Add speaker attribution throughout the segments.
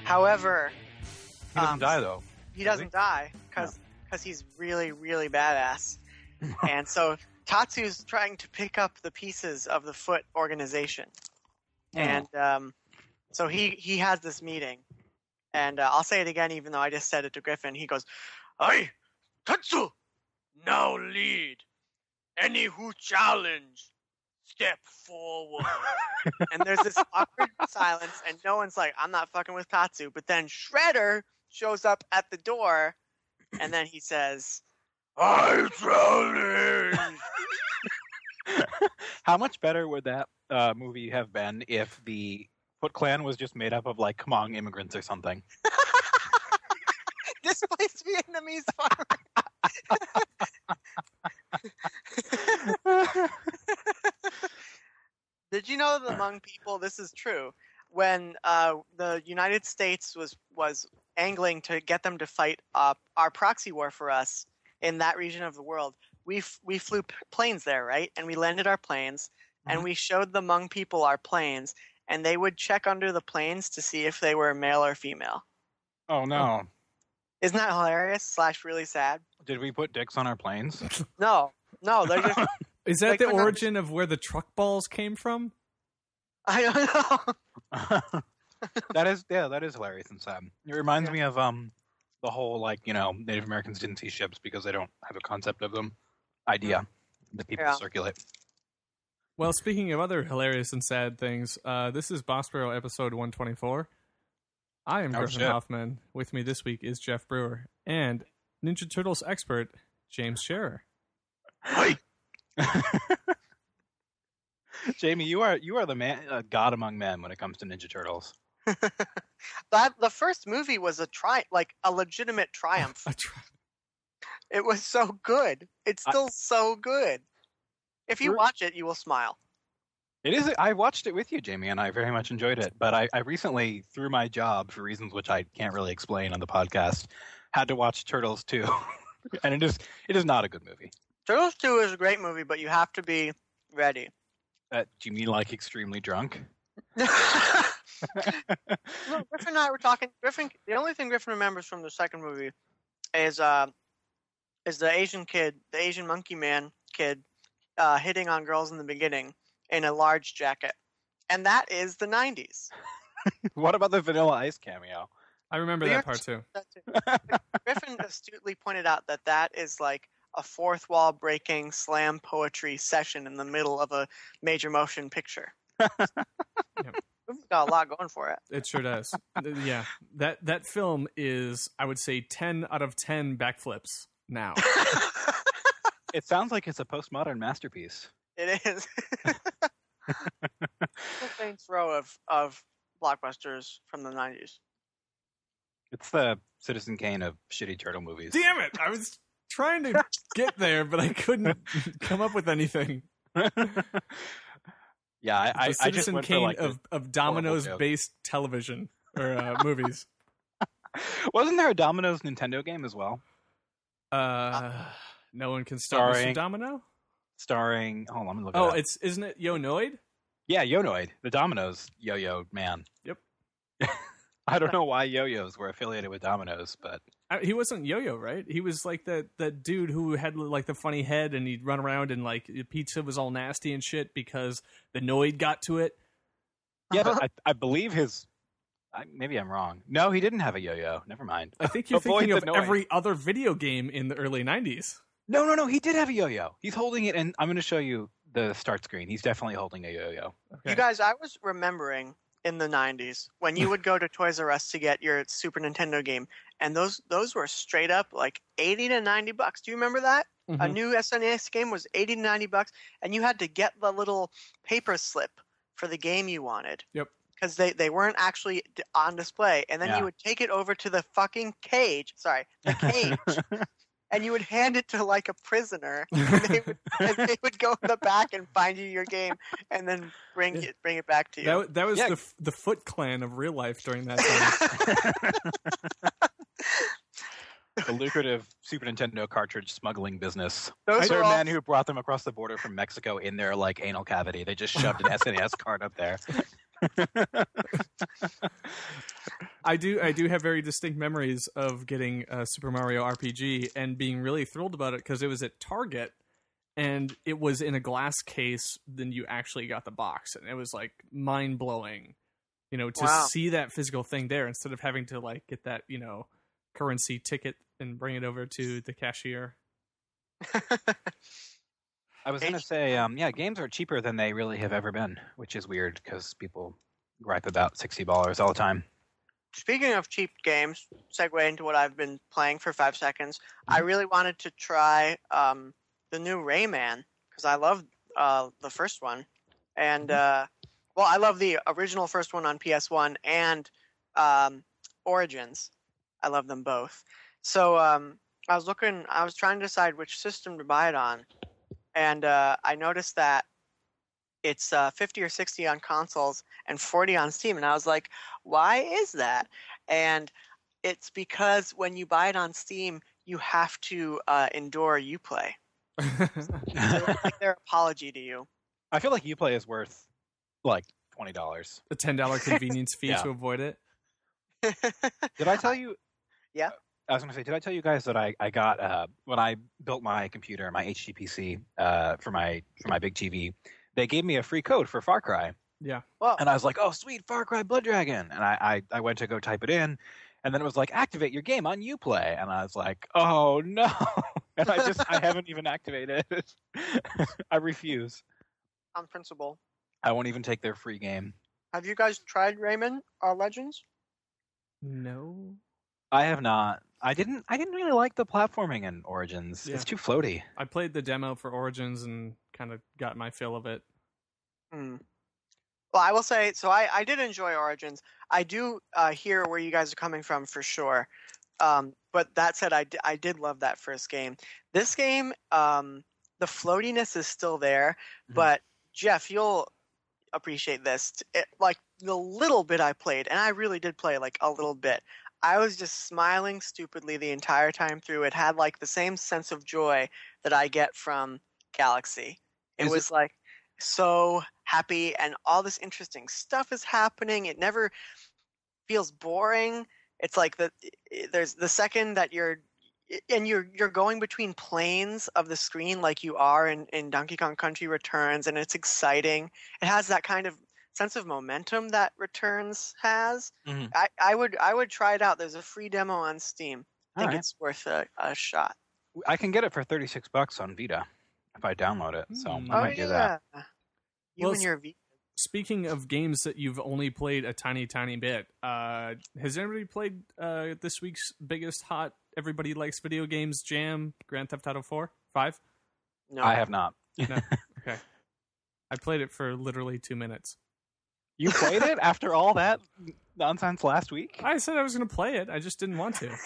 Speaker 1: However,
Speaker 2: He doesn't die, though.
Speaker 1: he doesn't die because he's really, really badass. And so Tatsu's trying to pick up the pieces of the Foot organization. And so he has this meeting. And I'll say it again, even though I just said it to Griffin. He goes, "Aye, Tatsu, now lead. Any who challenge, step forward." And there's this awkward silence, and no one's like, "I'm not fucking with Tatsu." But then Shredder shows up at the door, and then he says, "I challenge."
Speaker 2: How much better would that movie have been if the Foot Clan was just made up of, like, Hmong immigrants or something?
Speaker 1: Displaced Vietnamese farmer. Did you know that among people, this is true, when the United States was angling to get them to fight our proxy war for us in that region of the world, we flew planes there, right? And we landed our planes, and we showed the Hmong people our planes, and they would check under the planes to see if they were male or female.
Speaker 2: Oh, no.
Speaker 1: Isn't that hilarious / really sad?
Speaker 2: Did we put dicks on our planes?
Speaker 1: No, they're just...
Speaker 3: Is that
Speaker 1: Like,
Speaker 3: the
Speaker 1: we're not-
Speaker 3: origin of where the truck balls came from?
Speaker 1: I don't know.
Speaker 2: that is hilarious and sad. It reminds me of the whole, like, Native Americans didn't see ships because they don't have a concept of them idea that people circulate.
Speaker 3: Well, speaking of other hilarious and sad things, this is Bossborough episode 124. I am Griffin Hoffman. With me this week is Jeff Brewer and Ninja Turtles expert James Scherer.
Speaker 2: Hi. Jamie, you are the man, god among men when it comes to Ninja Turtles.
Speaker 1: The first movie was a legitimate triumph. It was so good. It's still so good. If you watch it, you will smile.
Speaker 2: It is. I watched it with you, Jamie, and I very much enjoyed it. But I recently, through my job, for reasons which I can't really explain on the podcast, had to watch Turtles 2. And it is not a good movie.
Speaker 1: Turtles 2 is a great movie, but you have to be ready.
Speaker 2: Do you mean like extremely drunk?
Speaker 1: No, Griffin and I were talking. The only thing Griffin remembers from the second movie is the Asian kid, the Asian monkey man kid, hitting on girls in the beginning in a large jacket. And that is the 90s.
Speaker 2: What about the Vanilla Ice cameo?
Speaker 3: I remember that part too.
Speaker 1: Griffin astutely pointed out that is like a fourth wall breaking slam poetry session in the middle of a major motion picture.
Speaker 3: Yep.
Speaker 1: We've got a lot going for it.
Speaker 3: It sure does. Yeah. That film is, I would say, 10 out of 10 backflips now.
Speaker 2: It sounds like it's a postmodern masterpiece.
Speaker 1: It is. The Saints Row of blockbusters from the 90s.
Speaker 2: It's the Citizen Kane of shitty turtle movies.
Speaker 3: Damn it! I was trying to get there, but I couldn't come up with anything.
Speaker 2: Yeah, I
Speaker 3: Citizen
Speaker 2: just went
Speaker 3: Kane
Speaker 2: for like
Speaker 3: of Domino's-based television or movies.
Speaker 2: Wasn't there a Domino's Nintendo game as well?
Speaker 3: No one can stop Mr. Domino?
Speaker 2: Starring... Hold on, let me look it up.
Speaker 3: Isn't it Yo-Noid?
Speaker 2: Yeah, Yo-Noid. The Domino's Yo-Yo man.
Speaker 3: Yep.
Speaker 2: I don't know why Yo-Yos were affiliated with Domino's, but...
Speaker 3: He wasn't Yo-Yo, right? He was like that dude who had like the funny head and he'd run around and like the pizza was all nasty and shit because the Noid got to it.
Speaker 2: Yeah, but I believe his... Maybe I'm wrong. No, he didn't have a yo-yo. Never mind.
Speaker 3: I think you're thinking of every other video game in the early 90s.
Speaker 2: No. He did have a yo-yo. He's holding it, and I'm going to show you the start screen. He's definitely holding a yo-yo.
Speaker 3: Okay.
Speaker 1: You guys, I was remembering in the 90s when you would go to Toys R Us to get your Super Nintendo game, and those were straight up like $80 to $90. Do you remember that? Mm-hmm. A new SNES game was $80 to $90, and you had to get the little paper slip for the game you wanted.
Speaker 3: Yep.
Speaker 1: Because they weren't actually on display. And then you would take it over to the fucking cage. Sorry, the cage. And you would hand it to like a prisoner. And they would go in the back and find you your game and then bring it back to you.
Speaker 3: That was the Foot Clan of real life during that time.
Speaker 2: The lucrative Super Nintendo cartridge smuggling business.
Speaker 1: Those
Speaker 2: are
Speaker 1: are all...
Speaker 2: men who brought them across the border from Mexico in their like anal cavity. They just shoved an SNES card up there.
Speaker 3: I do have very distinct memories of getting Super Mario RPG and being really thrilled about it because it was at Target and it was in a glass case. Then you actually got the box, and it was like mind blowing. To see that physical thing there instead of having to like get that currency ticket and bring it over to the cashier.
Speaker 2: I was going to say, games are cheaper than they really have ever been, which is weird because people gripe about $60 all the time.
Speaker 1: Speaking of cheap games, segue into what I've been playing for 5 seconds. I really wanted to try the new Rayman because I love the first one, and I love the original first one on PS1 and Origins. I love them both. So I was trying to decide which system to buy it on, and I noticed that it's 50 or 60 on consoles and 40 on Steam, and I was like, why is that? And it's because when you buy it on Steam, you have to endure Uplay. It's like their apology to you.
Speaker 2: I feel like Uplay is worth like $20.
Speaker 3: A $10 convenience fee to avoid it.
Speaker 2: Did I tell you?
Speaker 1: Yeah.
Speaker 2: I was going to say, did I tell you guys that I got when I built my computer, my HD PC for my big TV, they gave me a free code for Far Cry.
Speaker 3: Yeah.
Speaker 1: Well,
Speaker 2: and I was like, oh, sweet, Far Cry Blood Dragon. And I went to go type it in, and then it was like, activate your game on Uplay. And I was like, oh, no. And I haven't even activated it. I refuse.
Speaker 1: on principle.
Speaker 2: I won't even take their free game.
Speaker 1: Have you guys tried Rayman Legends?
Speaker 3: No.
Speaker 2: I have not. I didn't really like the platforming in Origins. Yeah. It's too floaty.
Speaker 3: I played the demo for Origins and kind of got my fill of it.
Speaker 1: Well, I will say, so I did enjoy Origins. I do hear where you guys are coming from for sure. But that said, I did love that first game. This game, the floatiness is still there, but Jeff, you'll appreciate this. Like the little bit I played, and I really did play like a little bit, I was just smiling stupidly the entire time through. It had like the same sense of joy that I get from Galaxy. It was like so happy, and all this interesting stuff is happening. It never feels boring. It's like there's the second that you're going between planes of the screen like you are in Donkey Kong Country Returns, and it's exciting. It has that kind of sense of momentum that Returns has. I would try it out. There's a free demo on Steam. I think it's worth a shot.
Speaker 2: I can get it for $36 on Vita if I download it, so I might do that.
Speaker 1: You and your Vita.
Speaker 3: Speaking of games that you've only played a tiny, tiny bit, has anybody played this week's biggest hot everybody likes video games jam, Grand Theft Auto 5?
Speaker 2: No. I have not.
Speaker 3: No? Okay. I played it for literally 2 minutes.
Speaker 2: You played it after all that nonsense last week?
Speaker 3: I said I was going to play it. I just didn't want to.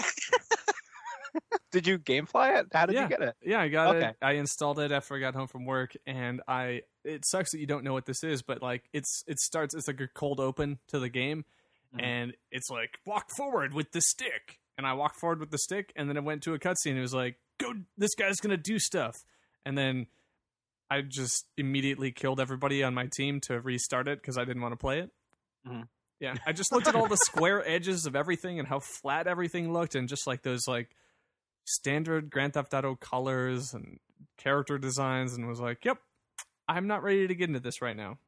Speaker 2: Did you GameFly it? How did you get it?
Speaker 3: Yeah, I got it. I installed it after I got home from work, and it sucks that you don't know what this is, but like it starts, it's like a cold open to the game, and it's like, walk forward with the stick. And I walked forward with the stick, and then it went to a cutscene. It was like, go, this guy's going to do stuff. And then I just immediately killed everybody on my team to restart it because I didn't want to play it. Yeah, I just looked at all the square edges of everything and how flat everything looked, and just like those like standard Grand Theft Auto colors and character designs, and was like, yep, I'm not ready to get into this right now.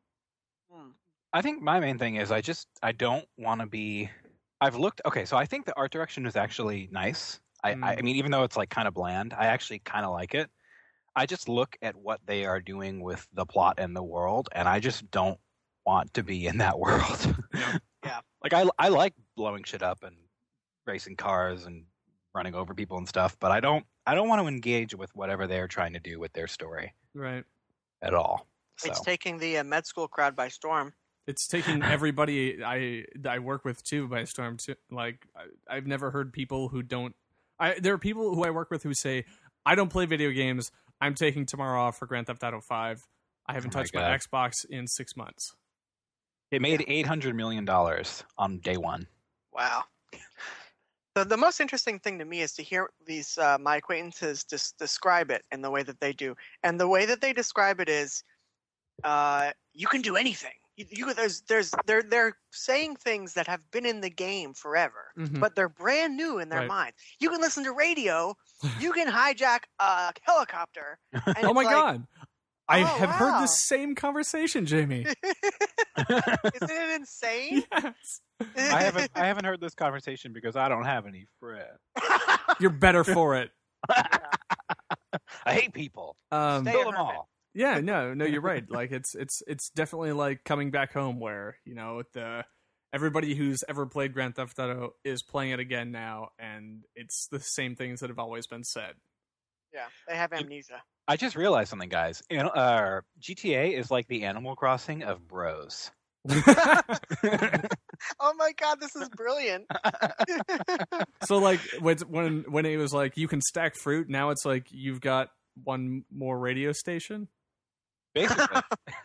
Speaker 2: I think my main thing is I don't want to be... I've looked... Okay, so I think the art direction is actually nice. I mean, even though it's like kind of bland, I actually kind of like it. I just look at what they are doing with the plot and the world, and I just don't want to be in that world.
Speaker 1: Yeah.
Speaker 2: Like, I like blowing shit up and racing cars and running over people and stuff, but I don't want to engage with whatever they're trying to do with their story.
Speaker 3: Right.
Speaker 2: At all. So.
Speaker 1: It's taking the med school crowd by storm.
Speaker 3: It's taking everybody I work with too by storm too. Like I've never heard people who don't. There are people who I work with who say, I don't play video games. I'm taking tomorrow off for Grand Theft Auto 5. I haven't touched my Xbox in 6 months.
Speaker 2: It made $800 million on day one.
Speaker 1: Wow. The most interesting thing to me is to hear these my acquaintances describe it in the way that they do. And the way that they describe it is, you can do anything. they're saying things that have been in the game forever, but they're brand new in their mind. You can listen to radio. You can hijack a helicopter. And
Speaker 3: oh my god! I have heard this same conversation, Jamie.
Speaker 1: Isn't it insane?
Speaker 3: Yes.
Speaker 2: I haven't heard this conversation because I don't have any friends.
Speaker 3: You're better for it.
Speaker 2: I hate people. Kill them all.
Speaker 3: Yeah, no, you're right. Like it's definitely like coming back home, where everybody who's ever played Grand Theft Auto is playing it again now, and it's the same things that have always been said.
Speaker 1: Yeah, they have amnesia.
Speaker 2: I just realized something, guys. GTA is like the Animal Crossing of bros.
Speaker 1: Oh my god, this is brilliant.
Speaker 3: So like when it was like you can stack fruit, now it's like you've got one more radio station.
Speaker 2: Basically.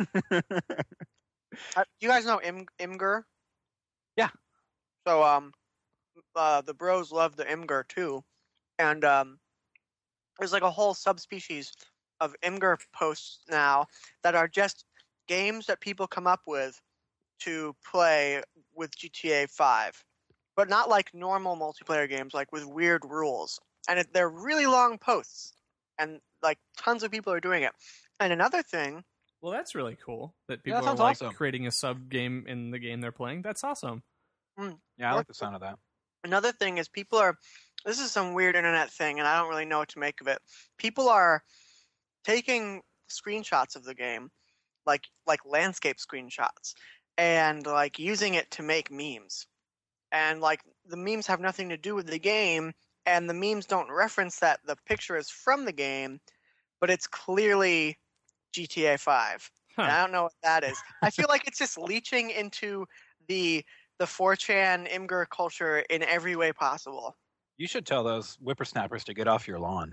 Speaker 1: You guys know Imgur?
Speaker 2: Yeah.
Speaker 1: So the bros love the Imgur too, and there's like a whole subspecies of Imgur posts now that are just games that people come up with to play with GTA 5, but not like normal multiplayer games, like with weird rules. And they're really long posts, and like tons of people are doing it. And another thing,
Speaker 3: well, that's really cool that people
Speaker 2: are
Speaker 3: like
Speaker 2: awesome.
Speaker 3: Creating a sub game in the game they're playing. That's awesome.
Speaker 2: Yeah, I like the sound of that.
Speaker 1: Another thing is this is some weird internet thing, and I don't really know what to make of it. People are taking screenshots of the game, like landscape screenshots, and like using it to make memes. And like the memes have nothing to do with the game, and the memes don't reference that the picture is from the game, but it's clearly GTA 5.
Speaker 3: Huh.
Speaker 1: And I don't know what that is. I feel like it's just leeching into the 4chan Imgur culture in every way possible.
Speaker 2: You should tell those whippersnappers to get off your lawn.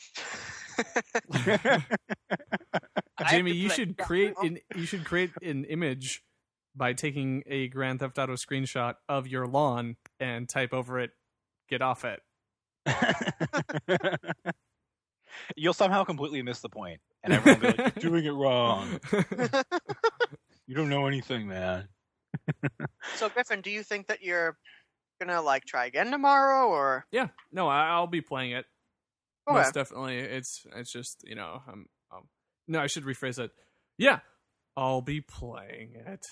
Speaker 3: Jamie, you should create an image by taking a Grand Theft Auto screenshot of your lawn and type over it, "Get off it."
Speaker 2: You'll somehow completely miss the point, and everyone will be like, "You're doing it wrong. You don't know anything, man."
Speaker 1: So, Griffin, do you think that you're gonna like try again tomorrow, or?
Speaker 3: Yeah, no, I'll be playing it.
Speaker 1: Okay.
Speaker 3: Most definitely. It's just no, I should rephrase it. Yeah, I'll be playing it.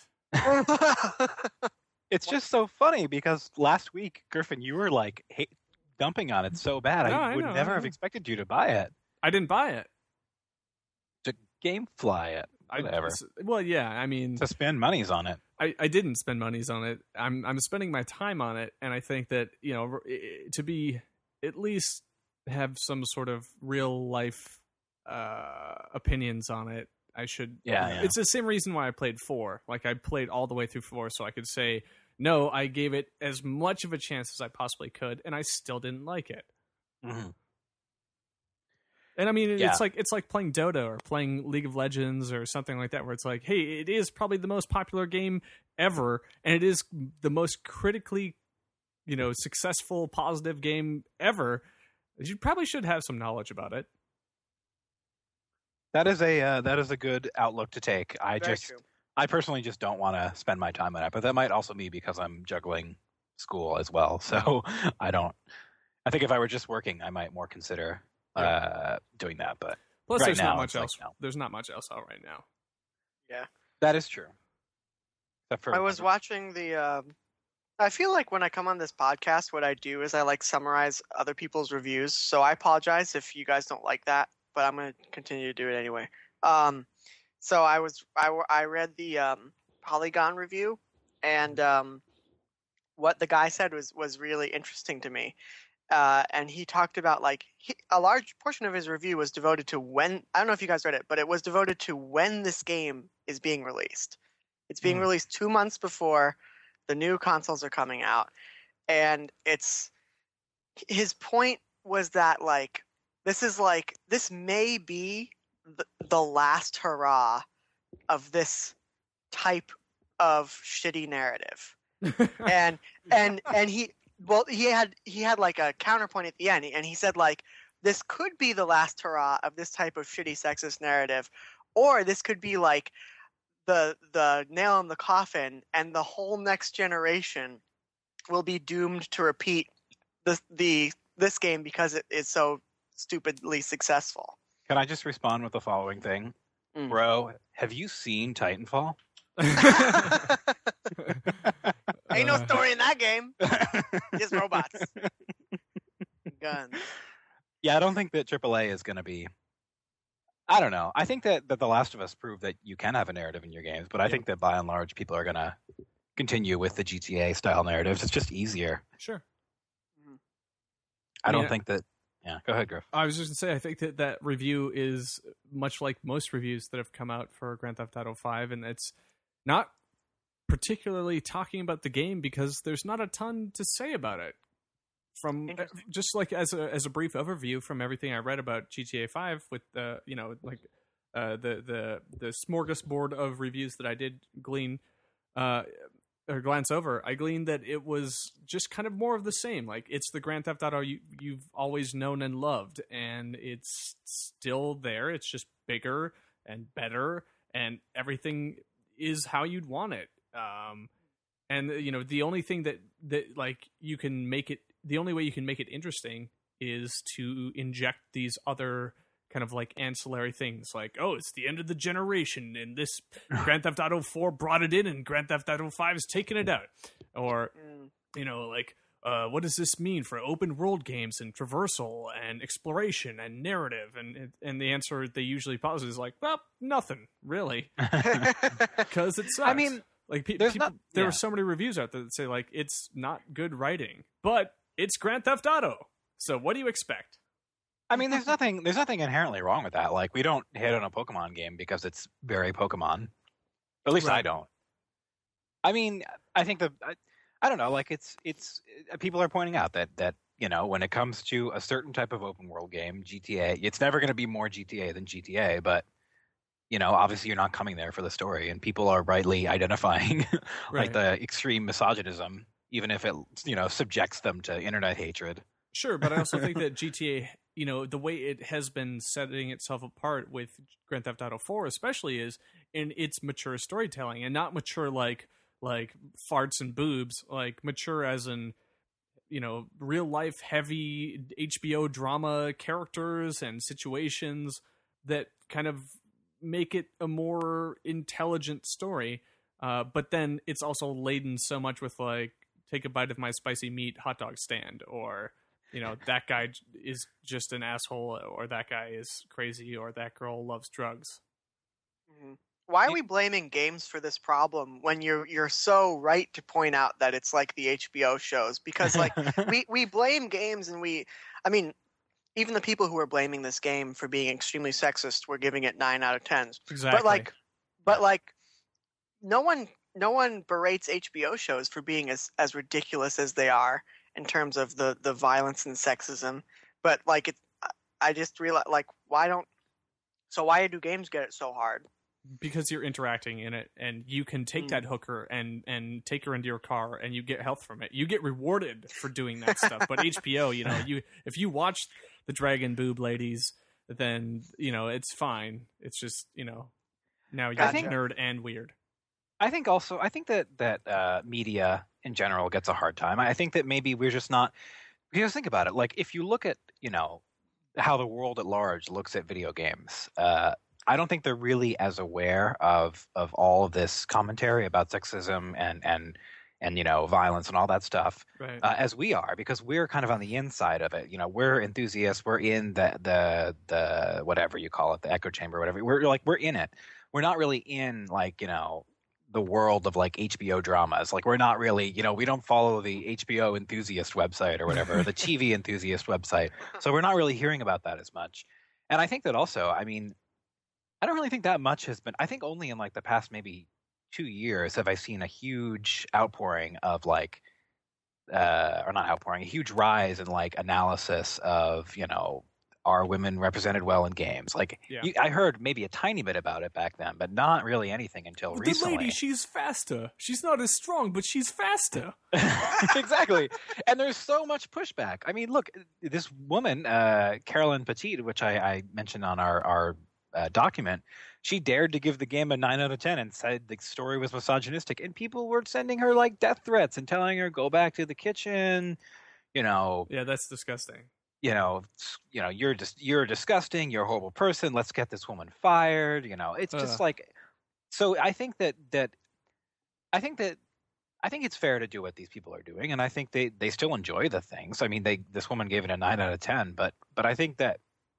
Speaker 2: It's just so funny because last week, Griffin, you were like dumping on it so bad.
Speaker 3: No,
Speaker 2: I would never have expected you to buy it.
Speaker 3: I didn't buy it.
Speaker 2: To GameFly it. Whatever.
Speaker 3: Well, yeah, I mean,
Speaker 2: to spend monies on it.
Speaker 3: I didn't spend monies on it. I'm spending my time on it, and I think that to be at least have some sort of real life opinions on it. I should.
Speaker 2: Yeah.
Speaker 3: It's the same reason why I played 4. Like I played all the way through 4, so I could say no. I gave it as much of a chance as I possibly could, and I still didn't like it.
Speaker 2: Mm-hmm.
Speaker 3: And I mean, it's like playing Dota or playing League of Legends or something like that, where it's like, hey, it is probably the most popular game ever, and it is the most critically, successful, positive game ever. You probably should have some knowledge about it.
Speaker 2: That is a good outlook to take. I personally just don't want to spend my time on it, but that might also be because I'm juggling school as well. So I think if I were just working, I might more consider doing that. But
Speaker 3: plus,
Speaker 2: right
Speaker 3: there's
Speaker 2: now,
Speaker 3: not much else.
Speaker 2: Like, no.
Speaker 3: There's not much else out right now.
Speaker 1: Yeah,
Speaker 2: that is true.
Speaker 1: I was watching the. I feel like when I come on this podcast, what I do is I like summarize other people's reviews. So I apologize if you guys don't like that, but I'm going to continue to do it anyway. So I read the Polygon review, and what the guy said was really interesting to me. And he talked about a large portion of his review was devoted to when, I don't know if you guys read it, but it was devoted to when this game is being released. It's being released 2 months before the new consoles are coming out. And his point was that this may be the last hurrah of this type of shitty narrative. and he had like a counterpoint at the end, and he said this could be the last hurrah of this type of shitty sexist narrative, or this could be like the nail in the coffin, and the whole next generation will be doomed to repeat this game because it is so stupidly successful.
Speaker 2: Can I just respond with the following thing? Bro, have you seen Titanfall?
Speaker 1: Ain't no story in that game. Just robots. Guns.
Speaker 2: Yeah, I don't think that AAA is going to be... I don't know. I think that The Last of Us proved that you can have a narrative in your games, but I think that by and large people are going to continue with the GTA-style narratives. It's just easier.
Speaker 3: Sure.
Speaker 2: I don't think that... Yeah, go ahead, Griff.
Speaker 3: I was just going to say, I think that review is much like most reviews that have come out for Grand Theft Auto 5, and it's not particularly talking about the game because there's not a ton to say about it. From just like as a brief overview from everything I read about GTA 5 with the the smorgasbord of reviews that I did glean or glance over, I gleaned that it was just kind of more of the same. Like, it's the Grand Theft Auto you've always known and loved, and it's still there. It's just bigger and better, and everything is how you'd want it. And the only thing that like you can make it, the only way you can make it interesting is to inject these other kind of like ancillary things, like, oh, it's the end of the generation, and this Grand Theft Auto 4 brought it in, and Grand Theft Auto 5 is taking it out. Or, what does this mean for open world games and traversal and exploration and narrative? And the answer they usually posit is like, well, nothing, really. Because it sucks.
Speaker 2: I mean,
Speaker 3: like, there are so many reviews out there that say, like, it's not good writing, but it's Grand Theft Auto. So what do you expect?
Speaker 2: I mean, there's nothing inherently wrong with that. Like, we don't hit on a Pokemon game because it's very Pokemon. At least I don't. I mean, I think I don't know. Like, it's people are pointing out that when it comes to a certain type of open world game, GTA, it's never going to be more GTA than GTA. But obviously, you're not coming there for the story, and people are rightly identifying like the extreme misogynism, even if it subjects them to internet hatred.
Speaker 3: Sure, but I also think that GTA, the way it has been setting itself apart with Grand Theft Auto 4 especially is in its mature storytelling, and not mature like farts and boobs, like mature as in, real life heavy HBO drama characters and situations that kind of make it a more intelligent story. But then it's also laden so much with like, take a bite of my spicy meat hot dog stand, or that guy is just an asshole, or that guy is crazy, or that girl loves drugs.
Speaker 1: Mm-hmm. Why are we blaming games for this problem when you're so right to point out that it's like the HBO shows? Because like we blame games, and even the people who are blaming this game for being extremely sexist were giving it 9 out of 10s.
Speaker 3: Exactly.
Speaker 1: But no one berates HBO shows for being as ridiculous as they are in terms of the violence and sexism. But like I just realized, like, why do games get it so hard?
Speaker 3: Because you're interacting in it, and you can take that hooker and take her into your car, and you get health from it. You get rewarded for doing that stuff. But HBO, if you watch the Dragon Boob ladies, then it's fine. It's just now you're nerd and weird.
Speaker 2: I think that media in general gets a hard time. I think that maybe we're just not, because think about it. Like, if you look at how the world at large looks at video games, I don't think they're really as aware of all of this commentary about sexism and violence and all that stuff as we are, because we're kind of on the inside of it. We're enthusiasts. We're in the whatever you call it, the echo chamber, whatever. We're in it. We're not really in the world of like HBO dramas. Like, we're not really, we don't follow the HBO enthusiast website or whatever, the TV enthusiast website. So we're not really hearing about that as much. And I think that also, I don't really think that much has been, I think only in like the past maybe 2 years have I seen a huge outpouring of like, or not outpouring, a huge rise in like analysis of, are women represented well in games? Like, I heard maybe a tiny bit about it back then, but not really anything until recently.
Speaker 3: The lady, she's faster. She's not as strong, but she's faster.
Speaker 2: Exactly. And there's so much pushback. I mean, look, this woman, Caroline Petit, which I mentioned on our document, she dared to give the game a 9 out of 10 and said the story was misogynistic, and people were sending her like death threats and telling her go back to the kitchen. Yeah,
Speaker 3: that's disgusting.
Speaker 2: You're disgusting. You're a horrible person. Let's get this woman fired. It's just like. So I think that it's fair to do what these people are doing, and I think they still enjoy the things. I mean, this woman gave it a 9 out of 10, but I think that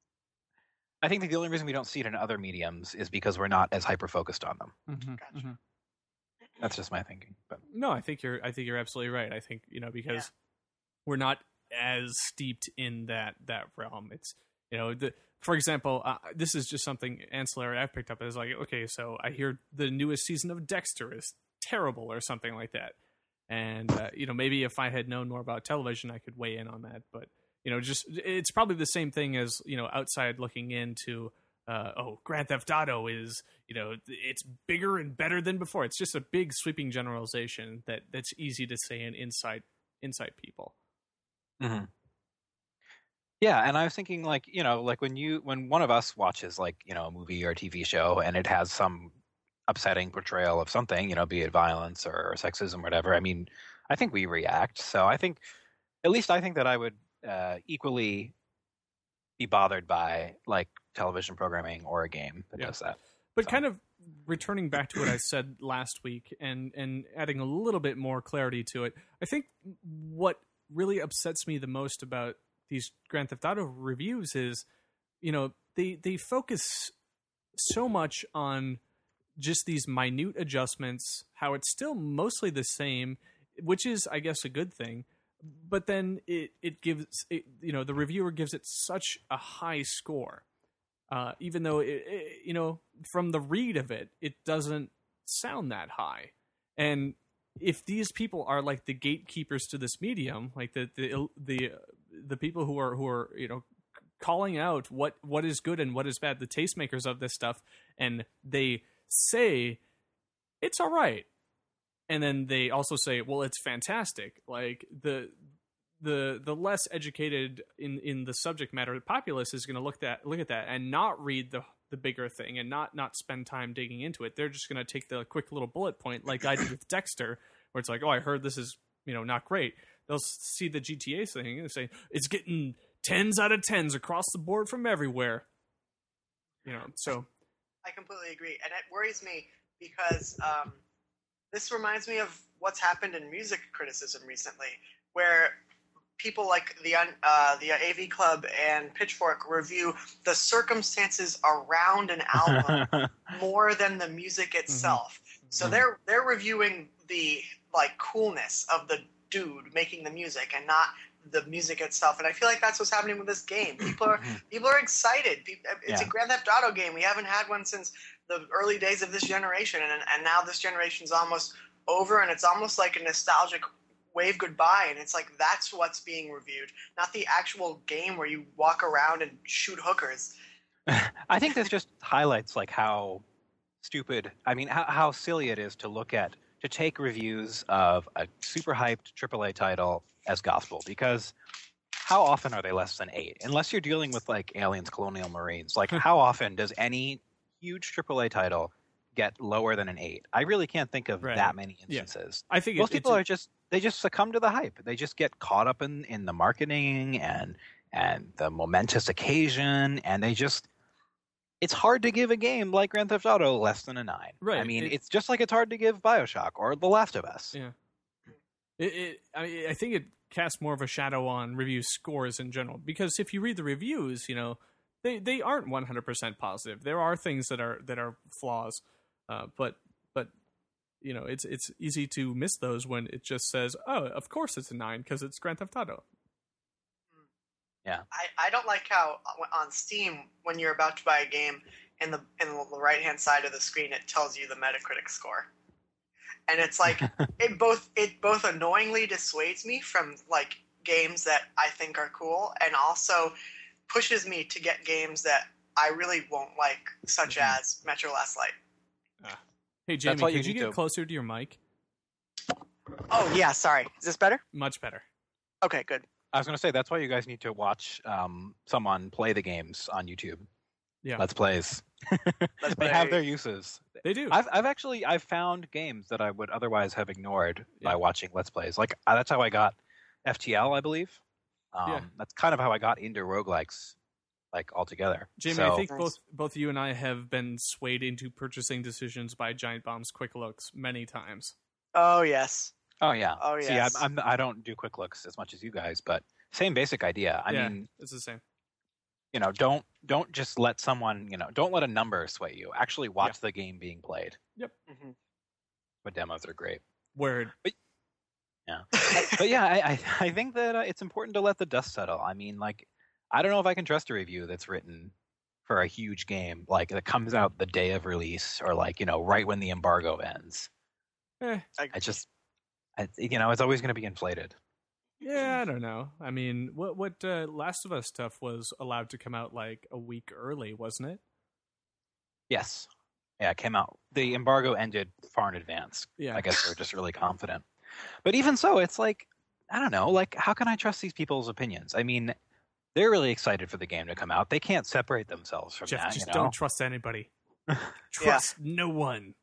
Speaker 2: the only reason we don't see it in other mediums is because we're not as hyper focused on them.
Speaker 3: Mm-hmm,
Speaker 1: gotcha.
Speaker 3: mm-hmm.
Speaker 2: That's just my thinking. But
Speaker 3: no, I think you're absolutely right. I think because we're not as steeped in that realm. It's for example, this is just something ancillary I've picked up. Is like, okay, so I hear the newest season of Dexter is terrible or something like that, and maybe if I had known more about television, I could weigh in on that. But just it's probably the same thing as outside looking into Grand Theft Auto is it's bigger and better than before. It's just a big sweeping generalization that's easy to say in inside people.
Speaker 2: Mm-hmm. Yeah, and I was thinking like when one of us watches like a movie or a TV show and it has some upsetting portrayal of something, be it violence or sexism or whatever. I mean, I think we react. So I think that I would equally be bothered by like television programming or a game that does that.
Speaker 3: But kind of returning back to what I said last week and adding a little bit more clarity to it, I think what really upsets me the most about these Grand Theft Auto reviews is, they focus so much on just these minute adjustments, how it's still mostly the same, which is, I guess, a good thing. But then it gives it, the reviewer gives it such a high score, even though from the read of it, it doesn't sound that high. And if these people are like the gatekeepers to this medium, like the people who are calling out what is good and what is bad, the tastemakers of this stuff, and they say it's all right, and then they also say, well, it's fantastic. Like the less educated in the subject matter, the populace is going to look at that and not read the bigger thing and not spend time digging into it. They're just going to take the quick little bullet point, like I did with Dexter, where it's like, oh, I heard this is not great. They'll see the GTA thing and say it's getting 10s out of 10s across the board from everywhere. So
Speaker 1: I completely agree, and it worries me because this reminds me of what's happened in music criticism recently, where people like the AV Club and Pitchfork review the circumstances around an album more than the music itself. Mm-hmm. So they're reviewing the like coolness of the dude making the music and not the music itself. And I feel like that's what's happening with this game. People are excited. It's a Grand Theft Auto game. We haven't had one since the early days of this generation, and now this generation's almost over, and it's almost like a nostalgic wave goodbye, and it's like that's what's being reviewed, not the actual game where you walk around and shoot hookers.
Speaker 2: I think this just highlights like how stupid, how silly it is to take reviews of a super hyped AAA title as gospel, because how often are they less than 8? Unless you're dealing with like Aliens, Colonial Marines, like how often does any huge AAA title get lower than an 8? I really can't think of that many instances.
Speaker 3: Yeah. I think
Speaker 2: most people they just succumb to the hype. They just get caught up in the marketing and the momentous occasion, and it's hard to give a game like Grand Theft Auto less than a 9.
Speaker 3: Right.
Speaker 2: I mean, it's just like it's hard to give BioShock or The Last of Us.
Speaker 3: Yeah. I think it casts more of a shadow on review scores in general, because if you read the reviews, they aren't 100% positive. There are things that are flaws, but it's easy to miss those when it just says, oh, of course it's a 9 because it's Grand Theft Auto.
Speaker 2: Yeah,
Speaker 1: I don't like how on Steam, when you're about to buy a game, in the right hand side of the screen it tells you the Metacritic score, and it's like it both annoyingly dissuades me from like games that I think are cool, and also pushes me to get games that I really won't like, such as Metro Last Light.
Speaker 3: Hey Jamie, could you get closer to your mic?
Speaker 1: Oh yeah, sorry. Is this better?
Speaker 3: Much better.
Speaker 1: Okay, good.
Speaker 2: I was going to say, that's why you guys need to watch someone play the games on YouTube. Let's Plays.
Speaker 1: Let's
Speaker 2: They have their uses.
Speaker 3: They do.
Speaker 2: I've found games that I would otherwise have ignored by watching Let's Plays. Like that's how I got FTL, I believe. That's kind of how I got into roguelikes, like altogether.
Speaker 3: Jamie, I think both you and I have been swayed into purchasing decisions by Giant Bomb's Quick Looks many times.
Speaker 1: Oh yes.
Speaker 2: Oh yeah.
Speaker 1: Oh yes.
Speaker 2: See, I don't do Quick Looks as much as you guys, but same basic idea. I mean,
Speaker 3: it's the same.
Speaker 2: Don't just let someone, don't let a number sway you. Actually watch the game being played.
Speaker 3: Yep.
Speaker 1: Mm-hmm.
Speaker 2: But demos are great.
Speaker 3: Word.
Speaker 2: But yeah, I think that it's important to let the dust settle. I mean, like, I don't know if I can trust a review that's written for a huge game, like that comes out the day of release or like, right when the embargo ends. It's always going to be inflated.
Speaker 3: Yeah, I don't know. I mean, what Last of Us stuff was allowed to come out like a week early, wasn't it?
Speaker 2: Yes. Yeah, it came out. The embargo ended far in advance.
Speaker 3: Yeah.
Speaker 2: I guess they're just really confident. But even so, it's like, I don't know, like, how can I trust these people's opinions? I mean, they're really excited for the game to come out. They can't separate themselves from
Speaker 3: Jeff,
Speaker 2: that.
Speaker 3: Just don't trust anybody. Trust no one.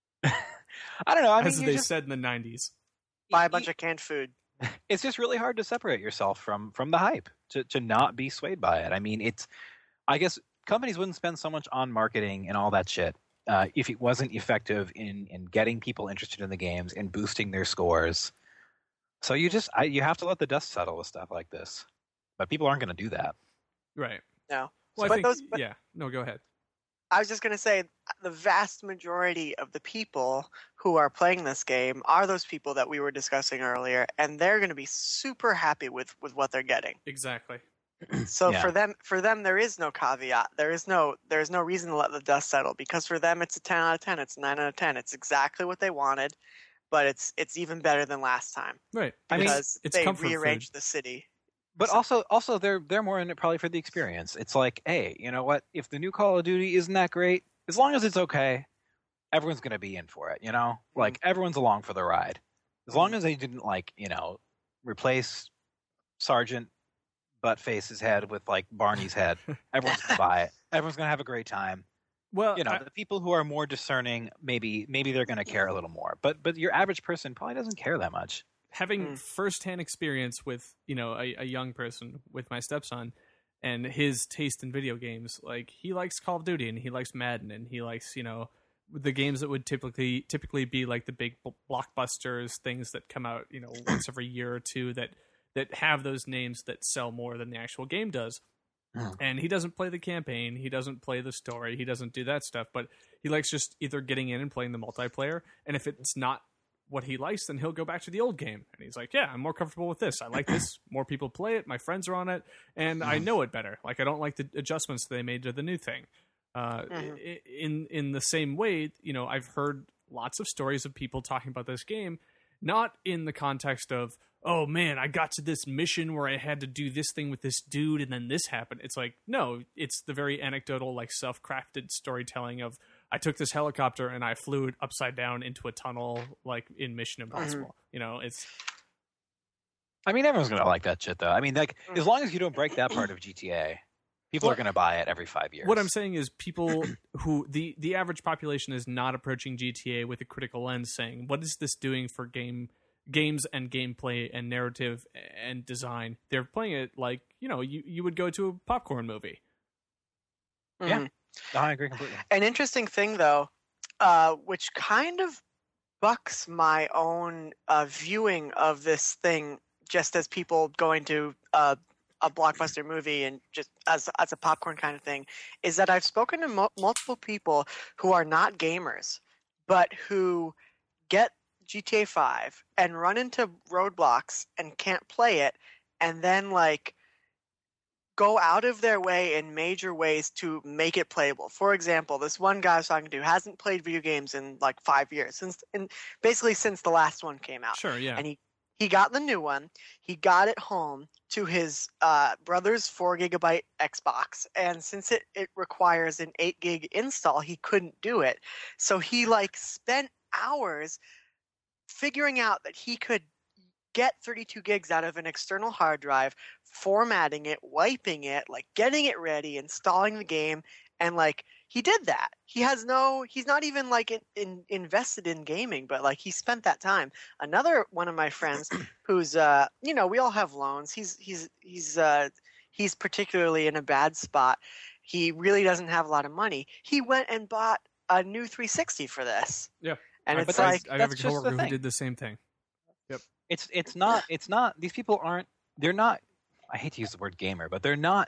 Speaker 2: I don't know. I mean,
Speaker 3: as they said in the 90s.
Speaker 1: Buy a bunch of canned food.
Speaker 2: It's just really hard to separate yourself from the hype, to not be swayed by it. I mean, I guess companies wouldn't spend so much on marketing and all that shit if it wasn't effective in getting people interested in the games and boosting their scores. So you have to let the dust settle with stuff like this. But people aren't going to do that.
Speaker 3: Right.
Speaker 1: No.
Speaker 3: Well, No, go ahead.
Speaker 1: I was just going to say the vast majority of the people who are playing this game are those people that we were discussing earlier, and they're going to be super happy with what they're getting.
Speaker 3: Exactly.
Speaker 1: So for them, there is no caveat. There's no reason to let the dust settle, because for them, it's a 10 out of 10. It's a 9 out of 10. It's exactly what they wanted, but it's even better than last time.
Speaker 3: Right.
Speaker 1: Because
Speaker 3: it's
Speaker 1: they rearranged the city.
Speaker 2: But also they're more in it probably for the experience. It's like, hey, you know what? If the new Call of Duty isn't that great, as long as it's okay, everyone's going to be in for it, Like, everyone's along for the ride. As long as they didn't, like, replace Sergeant Buttface's head with, like, Barney's head, everyone's going to buy it. Everyone's going to have a great time.
Speaker 3: Well,
Speaker 2: the people who are more discerning, maybe they're going to care a little more. But your average person probably doesn't care that much.
Speaker 3: Having firsthand experience with, a young person, with my stepson, and his taste in video games, like, he likes Call of Duty and he likes Madden and he likes, the games that would typically be like the big blockbusters, things that come out, once every year or two that have those names that sell more than the actual game does. And he doesn't play the campaign, he doesn't play the story, he doesn't do that stuff, but he likes just either getting in and playing the multiplayer, and if it's not what he likes, then he'll go back to the old game. And he's like, yeah, I'm more comfortable with this. I like this. More people play it. My friends are on it. And I know it better. Like, I don't like the adjustments they made to the new thing. In the same way, I've heard lots of stories of people talking about this game, not in the context of, oh man, I got to this mission where I had to do this thing with this dude and then this happened. It's like, no, it's the very anecdotal, like, self-crafted storytelling of, I took this helicopter and I flew it upside down into a tunnel, like in Mission Impossible. It's.
Speaker 2: I mean, everyone's gonna like that shit, though. I mean, like, as long as you don't break that part of GTA, people are gonna buy it every 5 years.
Speaker 3: What I'm saying is, people who the average population is not approaching GTA with a critical lens, saying, "What is this doing for games and gameplay and narrative and design?" They're playing it like you would go to a popcorn movie.
Speaker 2: Yeah. No, I agree completely.
Speaker 1: An interesting thing, though, which kind of bucks my own viewing of this thing, just as people going to a blockbuster movie and just as a popcorn kind of thing, is that I've spoken to multiple people who are not gamers, but who get GTA 5 and run into roadblocks and can't play it, and then, like, go out of their way in major ways to make it playable. For example, this one guy I was talking to hasn't played video games in like 5 years, basically since the last one came out.
Speaker 3: Sure, yeah.
Speaker 1: And he got the new one. He got it home to his brother's 4 gigabyte Xbox, and since it requires an 8 gig install, he couldn't do it. So he, like, spent hours figuring out that he could get 32 gigs out of an external hard drive, formatting it, wiping it, like, getting it ready, installing the game, And like he did that. He's not even like invested in gaming, but like he spent that time. Another one of my friends who's we all have loans. He's particularly in a bad spot. He really doesn't have a lot of money. He went and bought a new 360 for this.
Speaker 3: Yeah.
Speaker 1: And
Speaker 3: I
Speaker 1: it's like
Speaker 3: I have a coworker who did the same thing. Yep.
Speaker 2: It's not these people they're not, I hate to use the word gamer, but they're not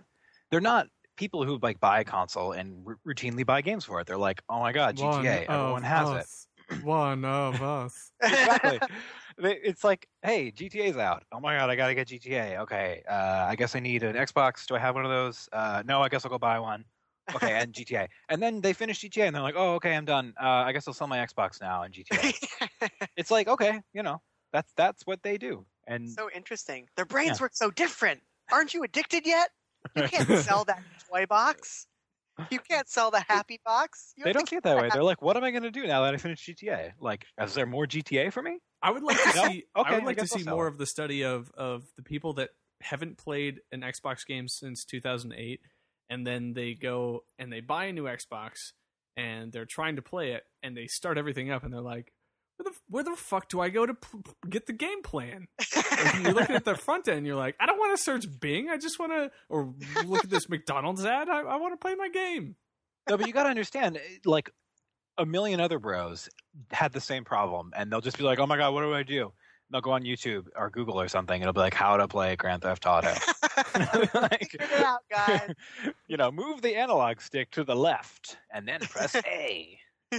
Speaker 2: people who like buy a console and routinely buy games for it. They're like, oh my god, GTA, everyone has it.
Speaker 3: One of us.
Speaker 2: Exactly. It's like, hey, GTA's out. Oh my god, I gotta get GTA. Okay, I guess I need an Xbox. Do I have one of those? No, I guess I'll go buy one. Okay, and GTA. And then they finish GTA and they're like, oh, okay, I'm done. I guess I'll sell my Xbox now and GTA. It's like, okay, that's what they do. And
Speaker 1: so interesting. Their brains work so different. Aren't you addicted yet? You can't sell that toy box. You can't sell the happy box.
Speaker 2: They don't see it that way. They're like, what am I going to do now that I finished GTA? Like, is there more GTA for me?
Speaker 3: I would like to see.
Speaker 2: Okay,
Speaker 3: I would like to see
Speaker 2: sell
Speaker 3: more
Speaker 2: it.
Speaker 3: of the study of the people that haven't played an Xbox game since 2008, and then they go and they buy a new Xbox, and they're trying to play it, and they start everything up, and they're like, where the fuck do I go to get the game plan? Like, you're looking at the front end, you're like, I don't want to search Bing. I just want to, or look at this McDonald's ad. I want to play my game.
Speaker 2: No, but you got to understand, like, a million other bros had the same problem, and they'll just be like, oh my god, what do I do? They'll go on YouTube or Google or something. It'll be like, how to play Grand Theft Auto. Like,
Speaker 1: figure it out, guys.
Speaker 2: Move the analog stick to the left and then press A.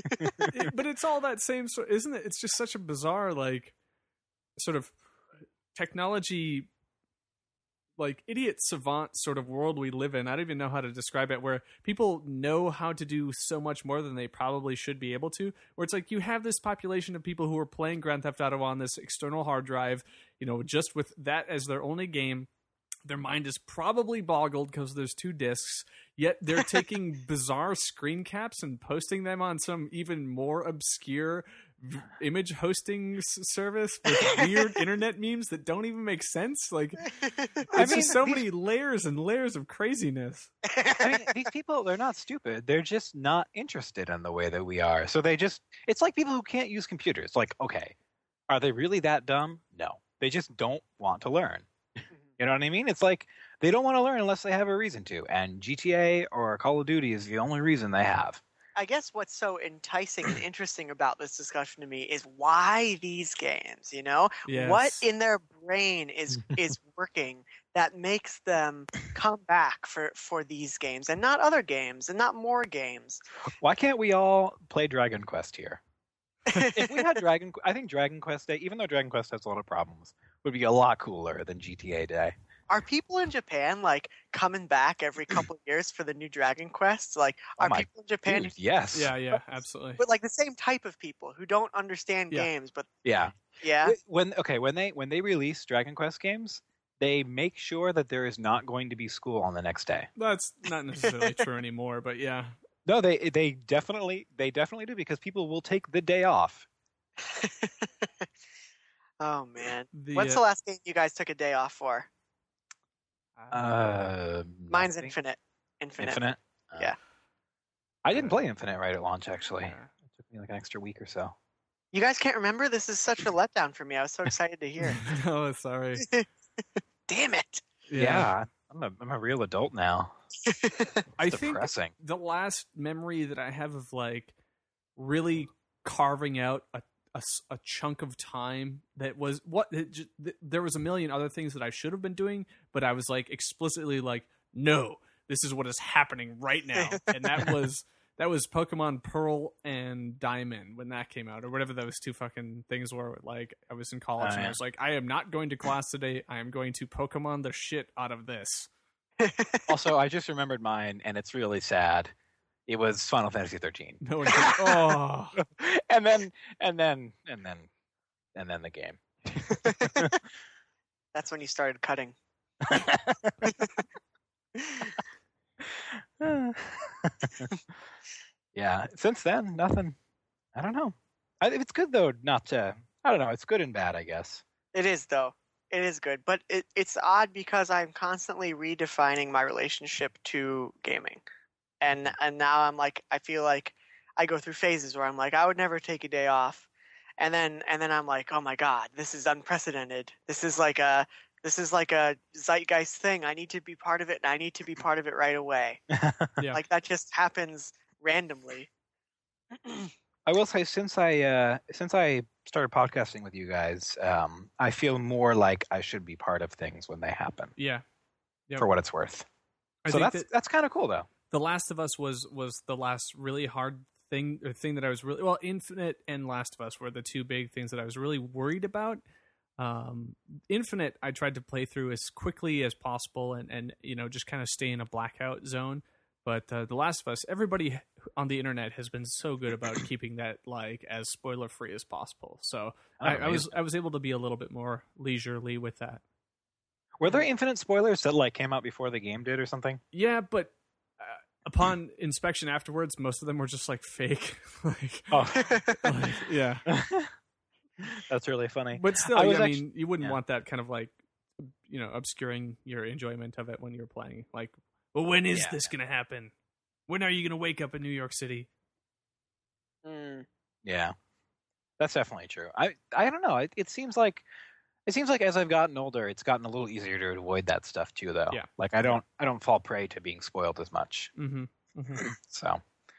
Speaker 3: But it's all that same sort, isn't it? It's just such a bizarre, like, sort of technology, like, idiot savant sort of world we live in. I don't even know how to describe it, where people know how to do so much more than they probably should be able to, where it's like you have this population of people who are playing Grand Theft Auto on this external hard drive, just with that as their only game. Their mind is probably boggled because there's 2 discs, yet they're taking bizarre screen caps and posting them on some even more obscure image hosting service with weird internet memes that don't even make sense. Like, it's just so many layers and layers of craziness.
Speaker 2: I mean, these people, they're not stupid. They're just not interested in the way that we are. So it's like people who can't use computers. Like, okay, are they really that dumb? No. They just don't want to learn. You know what I mean? It's like they don't want to learn unless they have a reason to. And GTA or Call of Duty is the only reason they have.
Speaker 1: I guess what's so enticing and interesting about this discussion to me is why these games,
Speaker 3: Yes.
Speaker 1: What in their brain is working that makes them come back for these games and not other games and not more games.
Speaker 2: Why can't we all play Dragon Quest here? If we had I think Dragon Quest Day, even though Dragon Quest has a lot of problems, would be a lot cooler than GTA Day.
Speaker 1: Are people in Japan like coming back every couple of years for the new Dragon Quest? Like, are people in Japan?
Speaker 2: Dude, yes.
Speaker 3: Yeah, absolutely.
Speaker 1: But like the same type of people who don't understand games, but
Speaker 2: yeah.
Speaker 1: When
Speaker 2: they release Dragon Quest games, they make sure that there is not going to be school on the next day.
Speaker 3: That's not necessarily true anymore, but yeah.
Speaker 2: No, they definitely do, because people will take the day off.
Speaker 1: Oh man, what's the last game you guys took a day off for? Mine's Infinite.
Speaker 2: Infinite?
Speaker 1: Yeah.
Speaker 2: I didn't play Infinite right at launch, actually. It took me like an extra week or so.
Speaker 1: You guys can't remember? This is such a letdown for me. I was so excited to hear.
Speaker 3: Oh, sorry.
Speaker 1: Damn it.
Speaker 2: Yeah. I'm a real adult now.
Speaker 3: I
Speaker 2: depressing.
Speaker 3: think the last memory that I have of like really carving out a chunk of time that was there was a million other things that I should have been doing, but I was like explicitly like, no, this is what is happening right now. And that was Pokemon Pearl and Diamond when that came out, or whatever those 2 fucking things were. Like, I was in college and I was like, I am not going to class today. I am going to Pokemon the shit out of this.
Speaker 2: Also, I just remembered mine, and it's really sad. It was Final Fantasy 13.
Speaker 3: No one can, oh.
Speaker 2: and then the game.
Speaker 1: That's when you started cutting.
Speaker 2: Yeah. Since then, nothing. I don't know. It's good though. Not to. I don't know. It's good and bad, I guess.
Speaker 1: It is though. It is good, but it's odd because I'm constantly redefining my relationship to gaming. and now I'm like, I feel like I go through phases where I'm like, I would never take a day off, and then I'm like, oh my god, this is unprecedented. This is like a zeitgeist thing. I need to be part of it, and I need to be part of it right away.
Speaker 3: Yeah.
Speaker 1: Like that just happens randomly.
Speaker 2: I will say, since I started podcasting with you guys, I feel more like I should be part of things when they happen.
Speaker 3: Yeah. Yep.
Speaker 2: For what it's worth.
Speaker 3: I
Speaker 2: So
Speaker 3: think
Speaker 2: that's kind of cool, though.
Speaker 3: The Last of Us was the last really hard thing that I was really, well, Infinite and Last of Us were the two big things that I was really worried about. Infinite, I tried to play through as quickly as possible and just kind of stay in a blackout zone. But The Last of Us, everybody on the internet has been so good about keeping that like as spoiler free as possible. So I was able to be a little bit more leisurely with that.
Speaker 2: Were there infinite spoilers that like came out before the game did or something?
Speaker 3: Yeah, but upon inspection afterwards, most of them were just like fake. Yeah.
Speaker 2: That's really funny.
Speaker 3: But still, I mean, you wouldn't want that kind of like, obscuring your enjoyment of it when you're playing. Like, well, when is this going to happen? When are you going to wake up in New York City?
Speaker 2: Yeah, that's definitely true. I don't know. It seems like as I've gotten older, it's gotten a little easier to avoid that stuff too, though.
Speaker 3: Yeah.
Speaker 2: Like I don't fall prey to being spoiled as much.
Speaker 3: Mm-hmm. Mm-hmm.
Speaker 2: So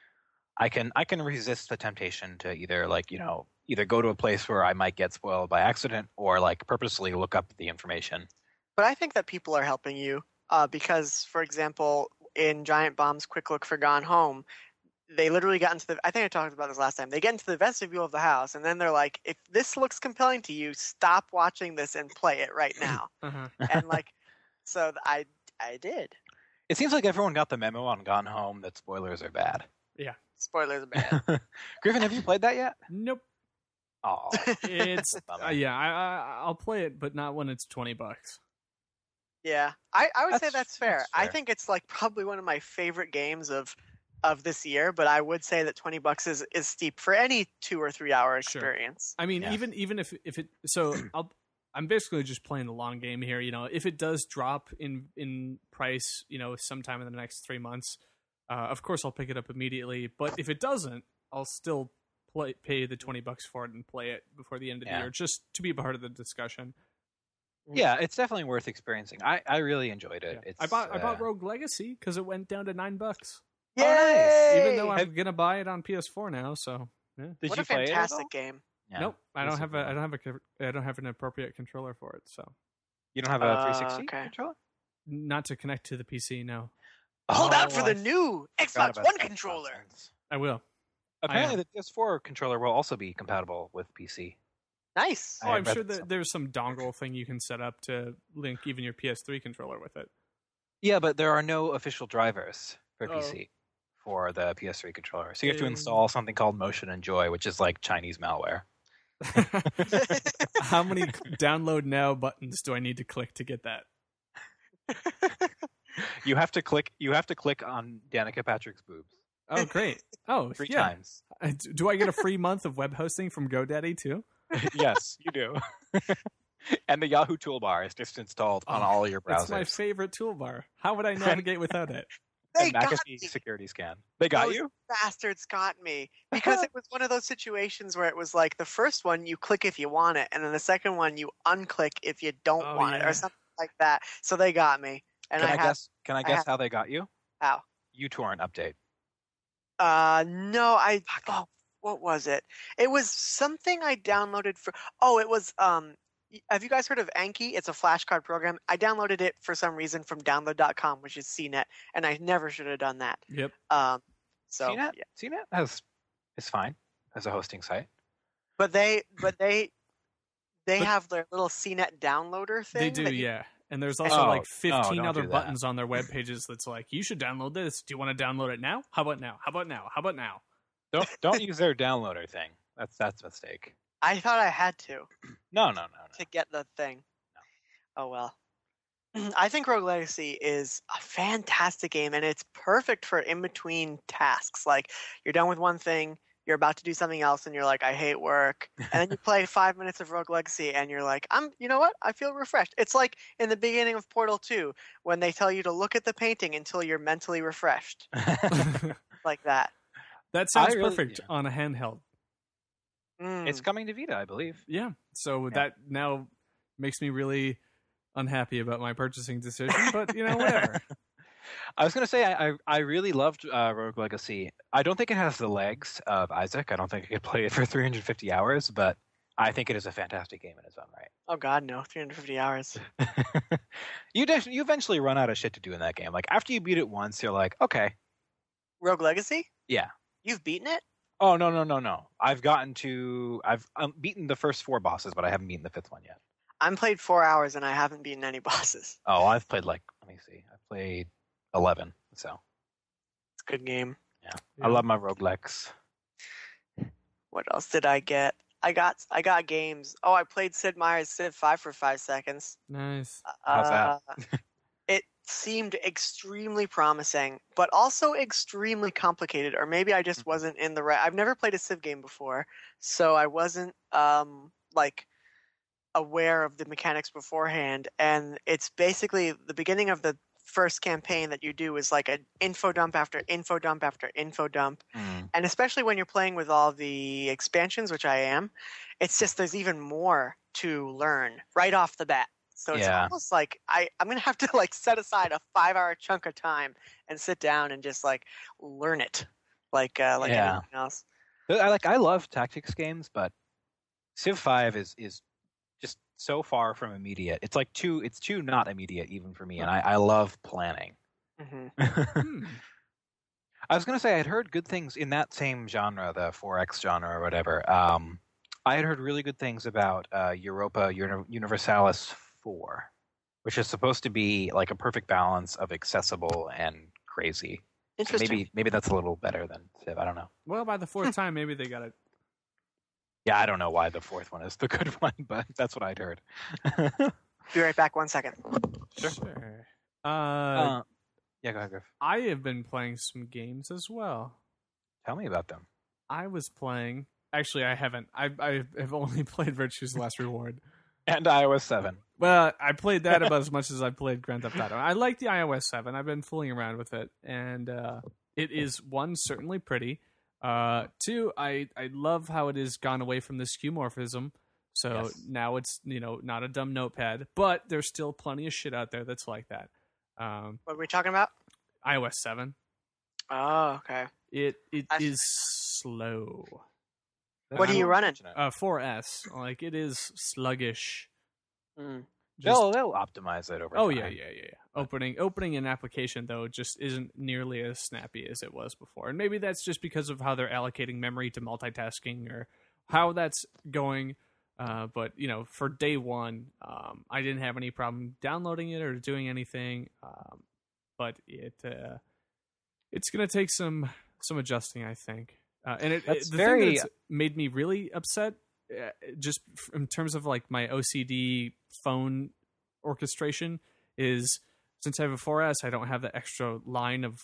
Speaker 2: I can resist the temptation to either go to a place where I might get spoiled by accident or like purposely look up the information.
Speaker 1: But I think that people are helping you because, for example, in Giant Bomb's Quick Look for Gone Home, they literally got into I think I talked about this last time. They get into the vestibule of the house, and then they're like, if this looks compelling to you, stop watching this and play it right now. And so I did.
Speaker 2: It seems like everyone got the memo on Gone Home that spoilers are bad.
Speaker 3: Yeah.
Speaker 1: Spoilers are bad.
Speaker 2: Griffin, have you played that yet?
Speaker 3: Nope.
Speaker 2: Oh,
Speaker 3: it's I'll play it, but not when it's $20.
Speaker 1: Yeah, I would say that's fair. I think it's like probably one of my favorite games of this year, but I would say that $20 is steep for any 2 or 3 hour experience.
Speaker 3: Sure. I mean, even if it, so I'm basically just playing the long game here. If it does drop in price, sometime in the next 3 months, of course I'll pick it up immediately. But if it doesn't, I'll still pay the $20 for it and play it before the end of the year, just to be part of the discussion.
Speaker 2: Yeah, it's definitely worth experiencing. I really enjoyed it.
Speaker 3: Yeah. I bought Rogue Legacy because it went down to $9.
Speaker 1: Yay!
Speaker 2: Oh, nice.
Speaker 3: Even though I'm gonna buy it on PS4 now, so yeah.
Speaker 1: What a fantastic game!
Speaker 2: Yeah,
Speaker 3: nope, I don't have an appropriate controller for it. So
Speaker 2: you don't have a 360 controller?
Speaker 3: Not to connect to the PC. No.
Speaker 1: Hold out for the new Xbox One controller.
Speaker 3: I will.
Speaker 2: Apparently, the PS4 controller will also be compatible with PC.
Speaker 1: Nice.
Speaker 3: Oh, I'm sure that there's some dongle thing you can set up to link even your PS3 controller with it.
Speaker 2: Yeah, but there are no official drivers for PC for the PS3 controller. So you have to install something called Motion and Joy, which is like Chinese malware.
Speaker 3: How many download now buttons do I need to click to get that?
Speaker 2: You have to click on Danica Patrick's boobs.
Speaker 3: Oh, great. Oh,
Speaker 2: 3 times.
Speaker 3: Do I get a free month of web hosting from GoDaddy too?
Speaker 2: Yes, you do. And the Yahoo toolbar is just installed on all your browsers.
Speaker 3: It's my favorite toolbar. How would I navigate without it?
Speaker 1: They
Speaker 2: got
Speaker 1: got
Speaker 2: me.
Speaker 1: me.
Speaker 2: Security scan. They got you?
Speaker 1: Bastards got me. Because it was one of those situations where it was like the first one you click if you want it, and then the second one you unclick if you don't want it, or something like that. So they got me. And
Speaker 2: Can I guess how they got you?
Speaker 1: How?
Speaker 2: uTorrent update.
Speaker 1: No, what was it? It was something I downloaded for. Oh, it was have you guys heard of Anki? It's a flashcard program. I downloaded it for some reason from download.com, which is CNET, and I never should have done that.
Speaker 3: Yep.
Speaker 1: So
Speaker 2: CNET is fine as a hosting site.
Speaker 1: But they have their little CNET downloader thing.
Speaker 3: They do, yeah. And there's also 15 other buttons on their web pages that's like, you should download this. Do you want to download it now? How about now? How about now? How about now?
Speaker 2: Don't use their downloader thing. That's a mistake.
Speaker 1: I thought I had to.
Speaker 2: No.
Speaker 1: To get the thing. No. Oh well. I think Rogue Legacy is a fantastic game, and it's perfect for in between tasks. Like you're done with one thing, you're about to do something else and you're like, I hate work. And then you play 5 minutes of Rogue Legacy and you're like, you know what? I feel refreshed. It's like in the beginning of Portal 2 when they tell you to look at the painting until you're mentally refreshed. Like that.
Speaker 3: That sounds perfect on a handheld.
Speaker 2: It's coming to Vita, I believe.
Speaker 3: Yeah. So that now makes me really unhappy about my purchasing decision, but whatever.
Speaker 2: I was going to say I really loved Rogue Legacy. I don't think it has the legs of Isaac. I don't think I could play it for 350 hours, but I think it is a fantastic game in its own right.
Speaker 1: Oh God, no, 350 hours.
Speaker 2: You eventually run out of shit to do in that game. Like after you beat it once, you're like, okay.
Speaker 1: Rogue Legacy?
Speaker 2: Yeah.
Speaker 1: You've beaten it?
Speaker 2: Oh no. I've beaten the first 4 bosses, but I haven't beaten the 5th one yet.
Speaker 1: I'm played 4 hours and I haven't beaten any bosses.
Speaker 2: Oh, I've played let me see. I've played 11, so.
Speaker 1: It's a good game.
Speaker 2: Yeah. I love my roguelikes.
Speaker 1: What else did I get? I got games. Oh, I played Sid Meier's Civ 5 for 5 seconds.
Speaker 3: Nice.
Speaker 2: How's that?
Speaker 1: It seemed extremely promising, but also extremely complicated. Or maybe I just wasn't in the right. I've never played a Civ game before, so I wasn't aware of the mechanics beforehand. And it's basically the beginning of the first campaign that you do is like an info dump after info dump after info dump. And especially when you're playing with all the expansions, which I am, it's just there's even more to learn right off the bat. So it's almost like I'm going to have to like set aside a 5-hour chunk of time and sit down and just like learn it like anything else.
Speaker 2: I love tactics games, but Civ 5 is just so far from immediate. It's like it's too not immediate even for me, and I love planning.
Speaker 1: Mm-hmm.
Speaker 2: I was going to say I had heard good things in that same genre, the 4X genre or whatever. I had heard really good things about Europa Universalis 4, which is supposed to be like a perfect balance of accessible and crazy.
Speaker 1: Interesting.
Speaker 2: Maybe that's a little better than Civ. I don't know.
Speaker 3: Well, by the 4th time, maybe they got it.
Speaker 2: Yeah, I don't know why the 4th one is the good one, but that's what I'd heard.
Speaker 1: Be right back 1 second.
Speaker 3: Sure.
Speaker 2: Yeah, go ahead, Griff.
Speaker 3: I have been playing some games as well.
Speaker 2: Tell me about them.
Speaker 3: I was playing... Actually, I haven't. I have only played Virtue's Last Reward.
Speaker 2: And iOS 7.
Speaker 3: Well, I played that about as much as I played Grand Theft Auto. I like the iOS 7. I've been fooling around with it. And it is, 1, certainly pretty. 2, I love how it has gone away from the skeuomorphism. So now it's, not a dumb notepad. But there's still plenty of shit out there that's like that.
Speaker 1: What are we talking about?
Speaker 3: iOS 7.
Speaker 1: Oh, okay.
Speaker 3: It is slow.
Speaker 1: What are you running?
Speaker 3: 4S. Like, it is sluggish.
Speaker 2: They'll optimize it over time.
Speaker 3: Oh, yeah. Opening an application, though, just isn't nearly as snappy as it was before. And maybe that's just because of how they're allocating memory to multitasking or how that's going. But, for day one, I didn't have any problem downloading it or doing anything. But it's going to take some adjusting, I think. And the thing that's made me really upset, just in terms of like my OCD phone orchestration, is since I have a 4S, I don't have the extra line of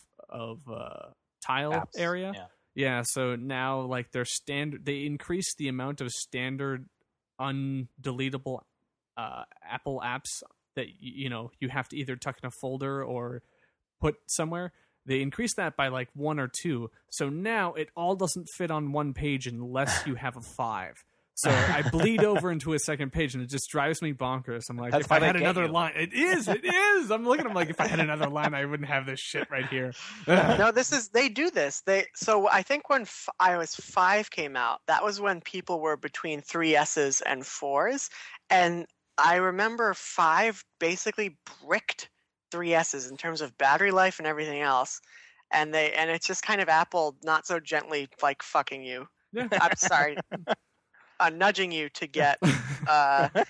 Speaker 3: tile
Speaker 2: apps.
Speaker 3: Area. Yeah. So now like they increase the amount of standard undeletable Apple apps that you have to either tuck in a folder or put somewhere. They increased that by like 1 or 2. So now it all doesn't fit on one page unless you have a 5. So I bleed over into a second page and it just drives me bonkers. I'm like, if I had another line, it is. I'm looking at them like, if I had another line, I wouldn't have this shit right here.
Speaker 1: No, they do this. So I think when iOS 5 came out, that was when people were between 3S's and 4s. And I remember 5 basically bricked 3S's in terms of battery life and everything else, and it's just kind of Apple not so gently like fucking you.
Speaker 3: Yeah.
Speaker 1: I'm sorry, nudging you to get the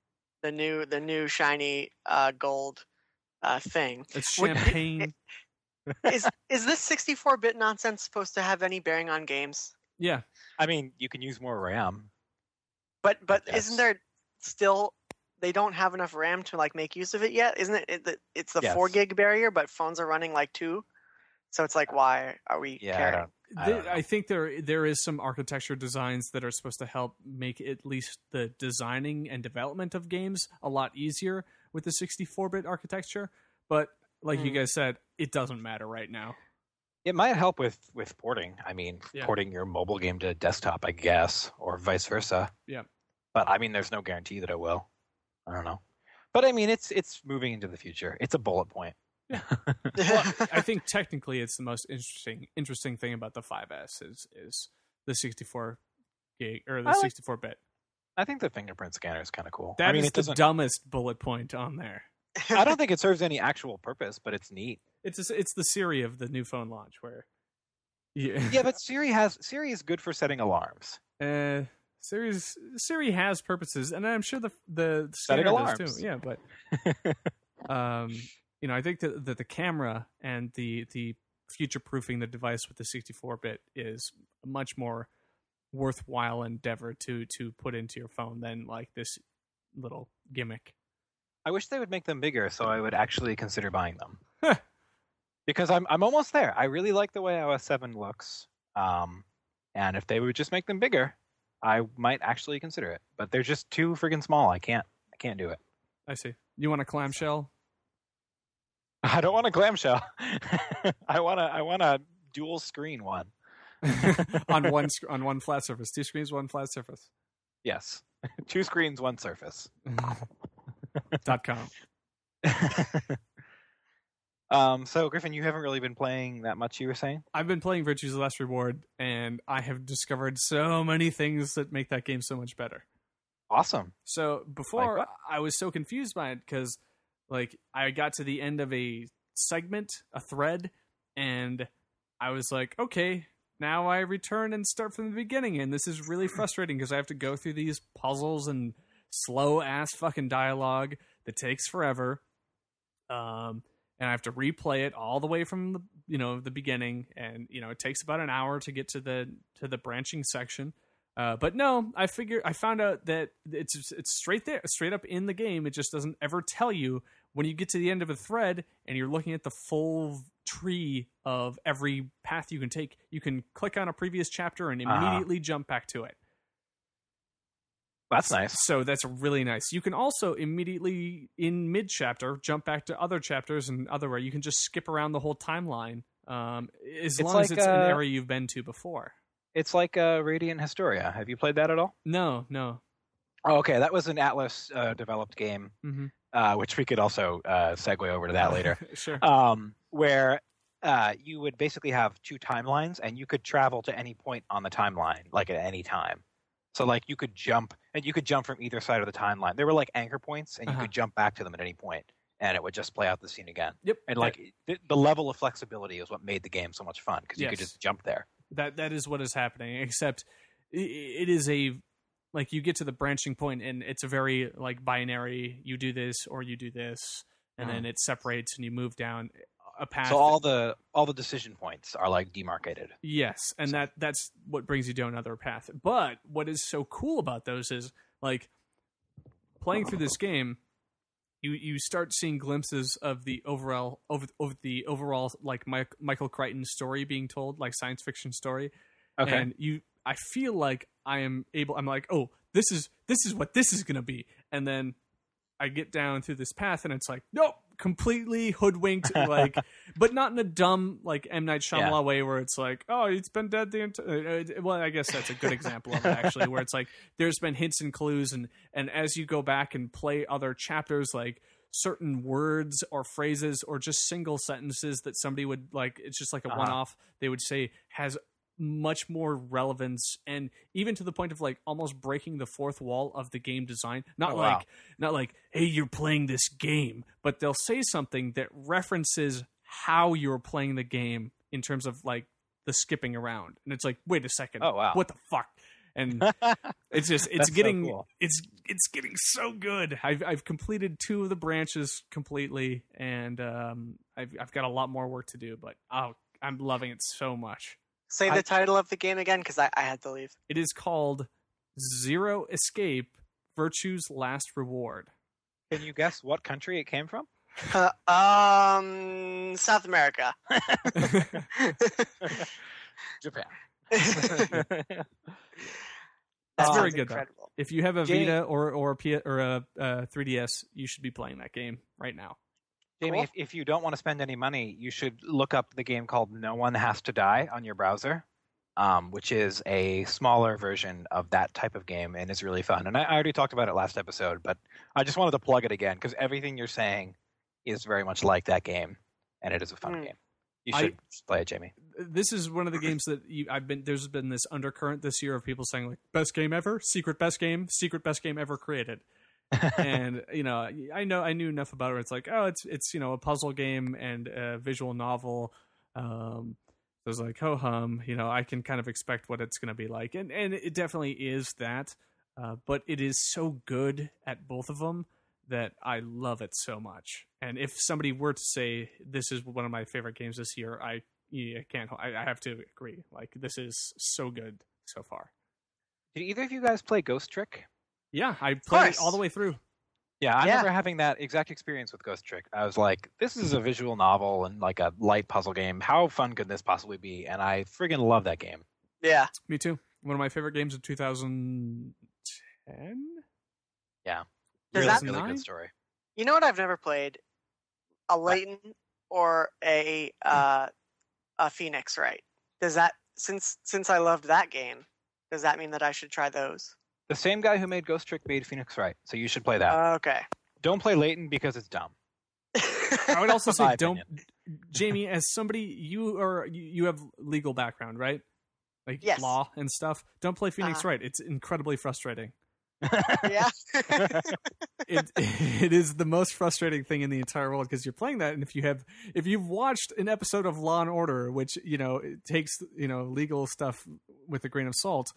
Speaker 1: new shiny gold thing.
Speaker 3: It's champagne.
Speaker 1: Is this 64-bit nonsense supposed to have any bearing on games?
Speaker 3: Yeah,
Speaker 2: I mean you can use more RAM,
Speaker 1: but isn't there still? They don't have enough RAM to like make use of it yet, isn't it? It's the 4 gig barrier, but phones are running like 2, so it's like, why are we caring?
Speaker 3: I think there is some architecture designs that are supposed to help make at least the designing and development of games a lot easier with the 64-bit architecture. But like you guys said, it doesn't matter right now.
Speaker 2: It might help with porting. I mean, porting your mobile game to desktop, I guess, or vice versa.
Speaker 3: Yeah.
Speaker 2: But I mean, there's no guarantee that it will. I don't know. But I mean, it's moving into the future. It's a bullet point.
Speaker 3: Yeah. Well, I think technically it's the most interesting thing about the 5S is the 64 gig or the 64-bit.
Speaker 2: I think the fingerprint scanner is kind of cool.
Speaker 3: That is the dumbest bullet point on there.
Speaker 2: I don't think it serves any actual purpose, but it's neat.
Speaker 3: It's the Siri of the new phone launch where.
Speaker 2: Yeah, but Siri is good for setting alarms.
Speaker 3: Siri has purposes, and I'm sure the
Speaker 2: setting alarms
Speaker 3: does too. Yeah, but I think that the camera and the future-proofing the device with the 64-bit is a much more worthwhile endeavor to put into your phone than like this little gimmick.
Speaker 2: I wish they would make them bigger, so I would actually consider buying them. Because I'm almost there. I really like the way iOS 7 looks, and if they would just make them bigger, I might actually consider it. But they're just too friggin' small. I can't do it.
Speaker 3: I see. You want a clamshell?
Speaker 2: I don't want a clamshell. I want a dual screen one.
Speaker 3: on one flat surface. 2 screens, 1 flat surface.
Speaker 2: Yes. 2 screens, 1 surface.
Speaker 3: .com.
Speaker 2: So Griffin, you haven't really been playing that much, you were saying?
Speaker 3: I've been playing Virtue's Last Reward, and I have discovered so many things that make that game so much better.
Speaker 2: Awesome.
Speaker 3: So before, I was so confused by it because like I got to the end of a segment, a thread, and I was like, okay, now I return and start from the beginning, and this is really frustrating because I have to go through these puzzles and slow ass fucking dialogue that takes forever. And I have to replay it all the way from the beginning, and it takes about an hour to get to the branching section. But no, I found out that it's straight up in the game. It just doesn't ever tell you when you get to the end of a thread and you're looking at the full tree of every path you can take. You can click on a previous chapter and immediately jump back to it.
Speaker 2: That's nice.
Speaker 3: So that's really nice. You can also immediately, in mid-chapter, jump back to other chapters and otherwhere. You can just skip around the whole timeline as long as it's an area you've been to before.
Speaker 2: It's like Radiant Historia. Have you played that at all?
Speaker 3: No.
Speaker 2: Oh, okay, that was an Atlas-developed game, which we could also segue over to that later.
Speaker 3: Sure.
Speaker 2: Where you would basically have 2 timelines, and you could travel to any point on the timeline, like at any time. So, like, you could jump from either side of the timeline. There were, like, anchor points, and you could jump back to them at any point, and it would just play out the scene again.
Speaker 3: Yep.
Speaker 2: And, like, the level of flexibility is what made the game so much fun, because you could just jump there.
Speaker 3: That is what is happening, except it is like, you get to the branching point, and it's a very, like, binary, you do this or you do this, and then it separates, and you move down a path.
Speaker 2: So all the decision points are like demarcated.
Speaker 3: Yes, and that's what brings you down another path. But what is so cool about those is like playing through this game, you start seeing glimpses of the overall like Michael Crichton story being told, like science fiction story. Okay. And I feel like I'm like, oh, this is what this is gonna be, and then I get down through this path and it's like, nope, completely hoodwinked, like, but not in a dumb, like, M. Night Shyamalan way where it's like, oh, it's been dead the entire... Well, I guess that's a good example of it, actually, where it's like, there's been hints and clues, and as you go back and play other chapters, like, certain words or phrases or just single sentences that somebody would, like, it's just like a one-off, they would say, has much more relevance, and even to the point of like almost breaking the fourth wall of the game design. Not like, hey, you're playing this game, but they'll say something that references how you're playing the game in terms of like the skipping around, and it's like, wait a second, what the fuck? And it's just getting so cool. it's getting so good. I've completed 2 of the branches completely, and I've got a lot more work to do, but I'm loving it so much.
Speaker 1: Say the title of the game again, because I had to leave.
Speaker 3: It is called Zero Escape: Virtue's Last Reward.
Speaker 2: Can you guess what country it came from?
Speaker 1: South America.
Speaker 2: Japan.
Speaker 3: It's very
Speaker 1: sounds
Speaker 3: good, though.
Speaker 1: incredible.
Speaker 3: If you have a
Speaker 2: Jamie-
Speaker 3: Vita or a 3DS, you should be playing that game right now.
Speaker 2: Jamie,
Speaker 1: Cool.
Speaker 2: if you don't want to spend any money, you should look up the game called No One Has to Die on your browser, which is a smaller version of that type of game and is really fun. And I already talked about it last episode, but I just wanted to plug it again because everything you're saying is very much like that game, and it is a fun game. You should play it, Jamie.
Speaker 3: This is one of the games that there's been this undercurrent this year of people saying like best game ever, secret best game ever created. And I knew enough about it. It's like, oh, it's a puzzle game and a visual novel. So it's like, ho hum, I can kind of expect what it's going to be like, and it definitely is that. But it is so good at both of them that I love it so much. And if somebody were to say this is one of my favorite games this year, I have to agree. Like, this is so good so far.
Speaker 2: Did either of you guys play Ghost Trick?
Speaker 3: Yeah, I played it all the way through.
Speaker 2: Yeah, I remember having that exact experience with Ghost Trick. I was like, this is a visual novel and like a light puzzle game. How fun could this possibly be? And I friggin' love that game.
Speaker 1: Yeah.
Speaker 3: Me too. One of my favorite games of 2010?
Speaker 2: Yeah.
Speaker 1: Does
Speaker 2: Really,
Speaker 1: that-
Speaker 2: really good story.
Speaker 1: You know what I've never played? A Layton or a Phoenix Wright. Does that since I loved that game, does that mean that I should try those?
Speaker 2: The same guy who made Ghost Trick made Phoenix Wright, so you should play that.
Speaker 1: Okay.
Speaker 2: Don't play Layton because it's dumb.
Speaker 3: I would also say
Speaker 2: My
Speaker 3: don't,
Speaker 2: opinion.
Speaker 3: Jamie, as somebody you have legal background, right? Like
Speaker 1: Yes.
Speaker 3: law and stuff. Don't play Phoenix Wright. It's incredibly frustrating.
Speaker 1: Yeah.
Speaker 3: It is the most frustrating thing in the entire world because you're playing that, and if you've watched an episode of Law and Order, which it takes legal stuff with a grain of salt,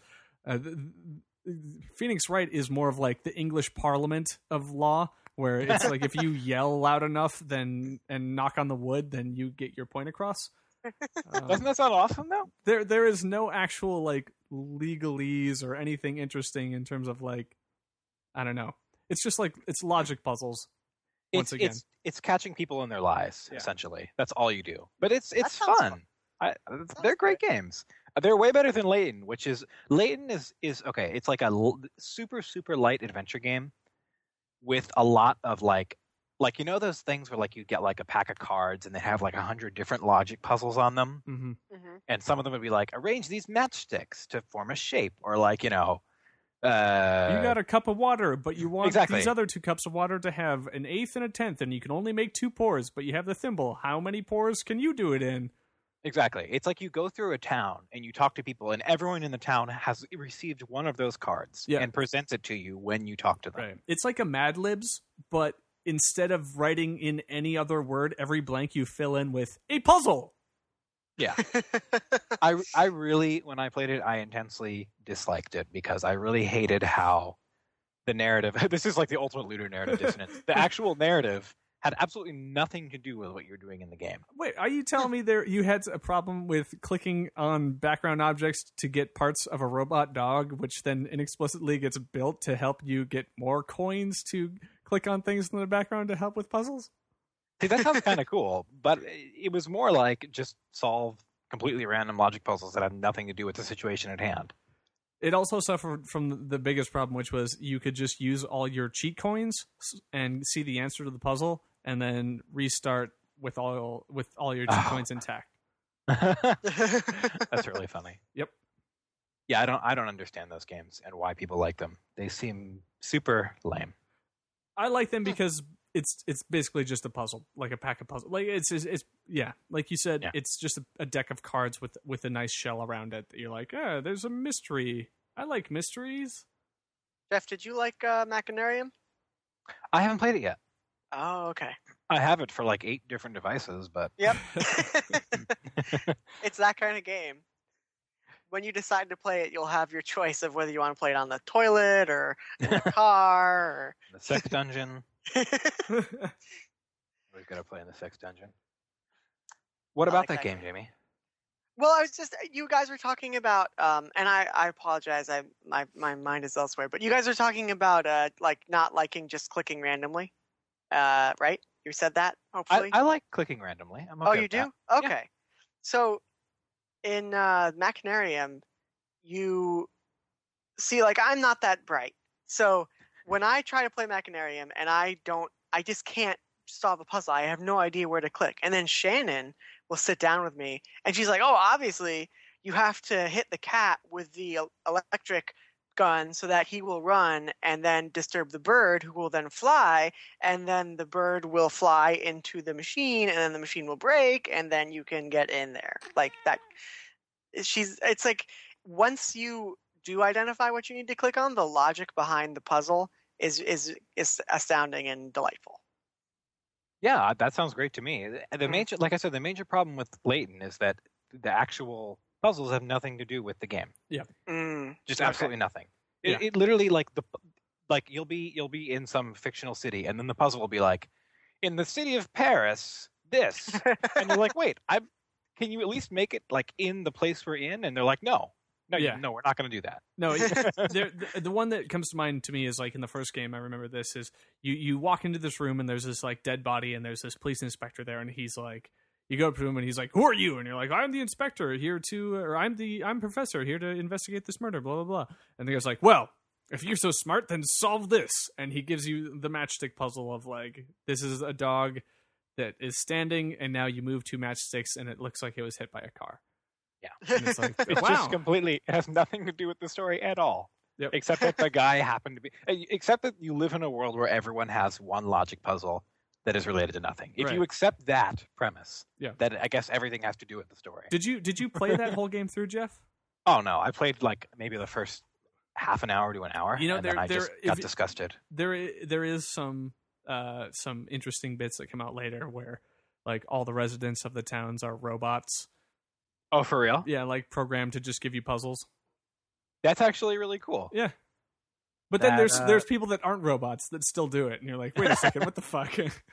Speaker 3: Phoenix Wright is more of like the English Parliament of law, where it's like if you yell loud enough and knock on the wood, then you get your point across.
Speaker 2: Doesn't that sound awesome though?
Speaker 3: There is no actual like legalese or anything interesting in terms of like, I don't know. It's just like it's logic puzzles. Once again,
Speaker 2: it's catching people in their lies.
Speaker 3: Yeah.
Speaker 2: Essentially, that's all you do. But it's
Speaker 1: sounds
Speaker 2: fun. They're great games. They're way better than Layton, which is Layton is okay. It's like a super light adventure game with a lot of like those things where like you get like a pack of cards and they have like 100 different logic puzzles on them,
Speaker 3: mm-hmm.
Speaker 2: and some of them would be like arrange these matchsticks to form a shape, or like you
Speaker 3: got a cup of water, but you want
Speaker 2: Exactly.
Speaker 3: these other 2 cups of water to have an eighth and a tenth, and you can only make 2 pours, but you have the thimble. How many pours can you do it in?
Speaker 2: Exactly. It's like you go through a town and you talk to people, and everyone in the town has received one of those cards and presents it to you when you talk to them.
Speaker 3: Right. It's like a Mad Libs, but instead of writing in any other word, every blank you fill in with a puzzle.
Speaker 2: Yeah. I really, when I played it, I intensely disliked it because I really hated how the narrative, this is like the ultimate Ludo narrative dissonance. The actual narrative had absolutely nothing to do with what you're doing in the game.
Speaker 3: Wait, are you telling me you had a problem with clicking on background objects to get parts of a robot dog, which then inexplicitly gets built to help you get more coins to click on things in the background to help with puzzles?
Speaker 2: See, that sounds kind of cool, but it was more like just solve completely random logic puzzles that have nothing to do with the situation at hand.
Speaker 3: It also suffered from the biggest problem, which was you could just use all your cheat coins and see the answer to the puzzle, and then restart with all your cheat coins intact.
Speaker 2: That's really funny.
Speaker 3: Yep.
Speaker 2: Yeah, I don't understand those games and why people like them. They seem super lame.
Speaker 3: I like them because it's basically just a puzzle, like a pack of puzzles. Like it's like you said, it's just a deck of cards with a nice shell around it. That you're like, there's a mystery. I like mysteries.
Speaker 1: Jeff, did you like Machinarium?
Speaker 2: I haven't played it yet.
Speaker 1: Oh, okay.
Speaker 2: I have it for like 8 different devices, but
Speaker 1: Yep. It's that kind of game. When you decide to play it, you'll have your choice of whether you want to play it on the toilet or in the car or
Speaker 2: the sex dungeon. We've got to play in the sex dungeon. What about that game, Jamie?
Speaker 1: Well, I was just, you guys were talking about, and I apologize, my mind is elsewhere, but you guys are talking about like not liking just clicking randomly, right? You said that, hopefully?
Speaker 2: I like clicking randomly. I'm okay
Speaker 1: you
Speaker 2: with
Speaker 1: do?
Speaker 2: that.
Speaker 1: Okay.
Speaker 2: Yeah.
Speaker 1: So in Machinarium, you see, like, I'm not that bright. So when I try to play Machinarium and I just can't solve a puzzle. I have no idea where to click. And then Shannon will sit down with me and she's like, oh, obviously you have to hit the cat with the electric gun so that he will run and then disturb the bird, who will then fly, and then the bird will fly into the machine and then the machine will break and then you can get in there. Like that. It's like once you do identify what you need to click on, the logic behind the puzzle is astounding and delightful.
Speaker 2: Yeah, that sounds great to me. The major, like I said, the major problem with Layton is that the actual puzzles have nothing to do with the game.
Speaker 3: Yeah,
Speaker 2: just absolutely nothing.
Speaker 3: Yeah.
Speaker 2: It literally like you'll be in some fictional city, and then the puzzle will be like, in the city of Paris, this, and you're like, wait, can you at least make it like in the place we're in? And they're like, no, we're not going to do that.
Speaker 3: No, the one that comes to mind to me is like in the first game. I remember this is you walk into this room and there's this like dead body and there's this police inspector there and he's like, you go up to him and he's like, who are you? And you're like, I'm the inspector here to, or I'm professor here to investigate this murder, blah blah blah. And the guy's like, well, if you're so smart, then solve this. And he gives you the matchstick puzzle of like, this is a dog that is standing and now you move 2 matchsticks and it looks like it was hit by a car.
Speaker 2: Yeah,
Speaker 3: and it's like,
Speaker 2: it's
Speaker 3: wow.
Speaker 2: just completely, it has nothing to do with the story at all.
Speaker 3: Yep.
Speaker 2: Except that the guy happened to be, except that you live in a world where everyone has one logic puzzle that is related to nothing. If you accept that premise, then I guess everything has to do with the story.
Speaker 3: Did you play that whole game through, Jeff?
Speaker 2: Oh no, I played like maybe the first half an hour to an hour.
Speaker 3: You know,
Speaker 2: and then I just got disgusted.
Speaker 3: There is some interesting bits that come out later where like all the residents of the towns are robots.
Speaker 2: Oh, for real?
Speaker 3: Yeah, like programmed to just give you puzzles.
Speaker 2: That's actually really cool.
Speaker 3: Yeah. But then there's people that aren't robots that still do it, and you're like, wait a second, what the fuck?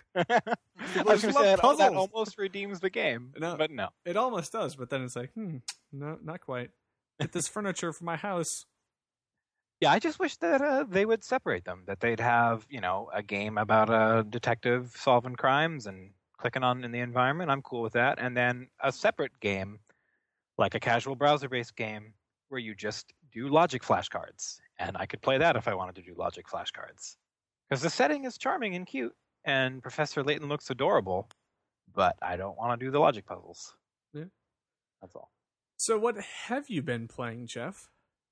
Speaker 2: I was going to say that almost redeems the game, but no.
Speaker 3: It almost does, but then it's like, no, not quite. Get this furniture for my house.
Speaker 2: Yeah, I just wish that they would separate them, that they'd have, a game about a detective solving crimes and clicking on in the environment. I'm cool with that. And then a separate game, like a casual browser-based game, where you just do logic flashcards. And I could play that if I wanted to do logic flashcards. Because the setting is charming and cute, and Professor Layton looks adorable, but I don't want to do the logic puzzles.
Speaker 3: Yeah.
Speaker 2: That's all.
Speaker 3: So what have you been playing, Jeff?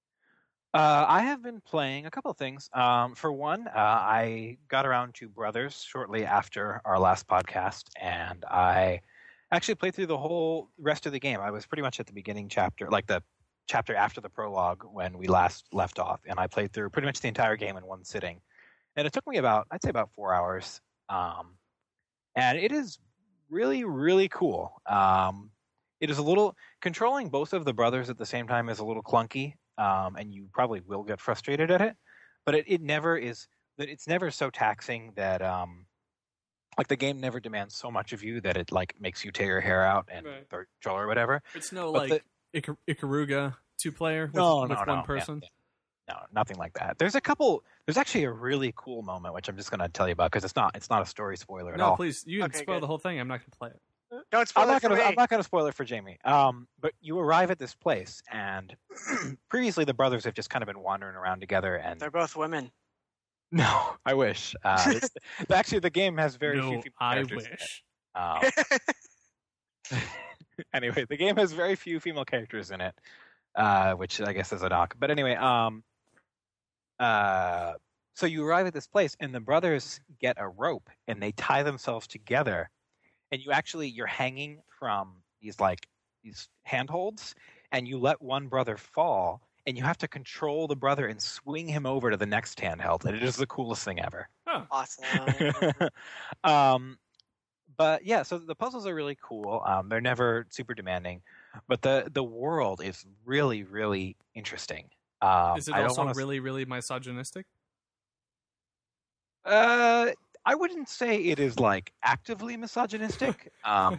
Speaker 2: I have been playing a couple of things. For one, I got around to Brothers shortly after our last podcast, and I actually played through the whole rest of the game. I was pretty much at the beginning chapter, like the chapter after the prologue when we last left off, and I played through pretty much the entire game in one sitting. And it took me about 4 hours. And it is really, really cool. It is a little, controlling both of the brothers at the same time is a little clunky. And you probably will get frustrated at it, but it never is. That it's never so taxing that like the game never demands so much of you that it like makes you tear your hair out and throw control or whatever.
Speaker 3: It's no like Ikaruga 2-player with one person.
Speaker 2: No, nothing like that. There's actually a really cool moment which I'm just going to tell you about because it's not a story spoiler at all.
Speaker 3: No, please, you can spoil the whole thing. I'm not going to play it.
Speaker 1: Don't spoil it for me.
Speaker 2: I'm not going to spoil it for Jamie. But you arrive at this place, and previously the brothers have just kind of been wandering around together, and
Speaker 1: they're both women.
Speaker 2: No, I wish. Actually, the game has very few female characters.
Speaker 3: I wish.
Speaker 2: Anyway, the game has very few female characters in it, which I guess is a knock. But anyway, so you arrive at this place, and the brothers get a rope, and they tie themselves together. And you're hanging from these handholds, and you let one brother fall, and you have to control the brother and swing him over to the next handheld, and it is the coolest thing ever.
Speaker 3: Huh.
Speaker 1: Awesome.
Speaker 2: But yeah, so the puzzles are really cool. They're never super demanding, but the world is really, really interesting.
Speaker 3: Is it also really, really misogynistic?
Speaker 2: I wouldn't say it is like actively misogynistic. I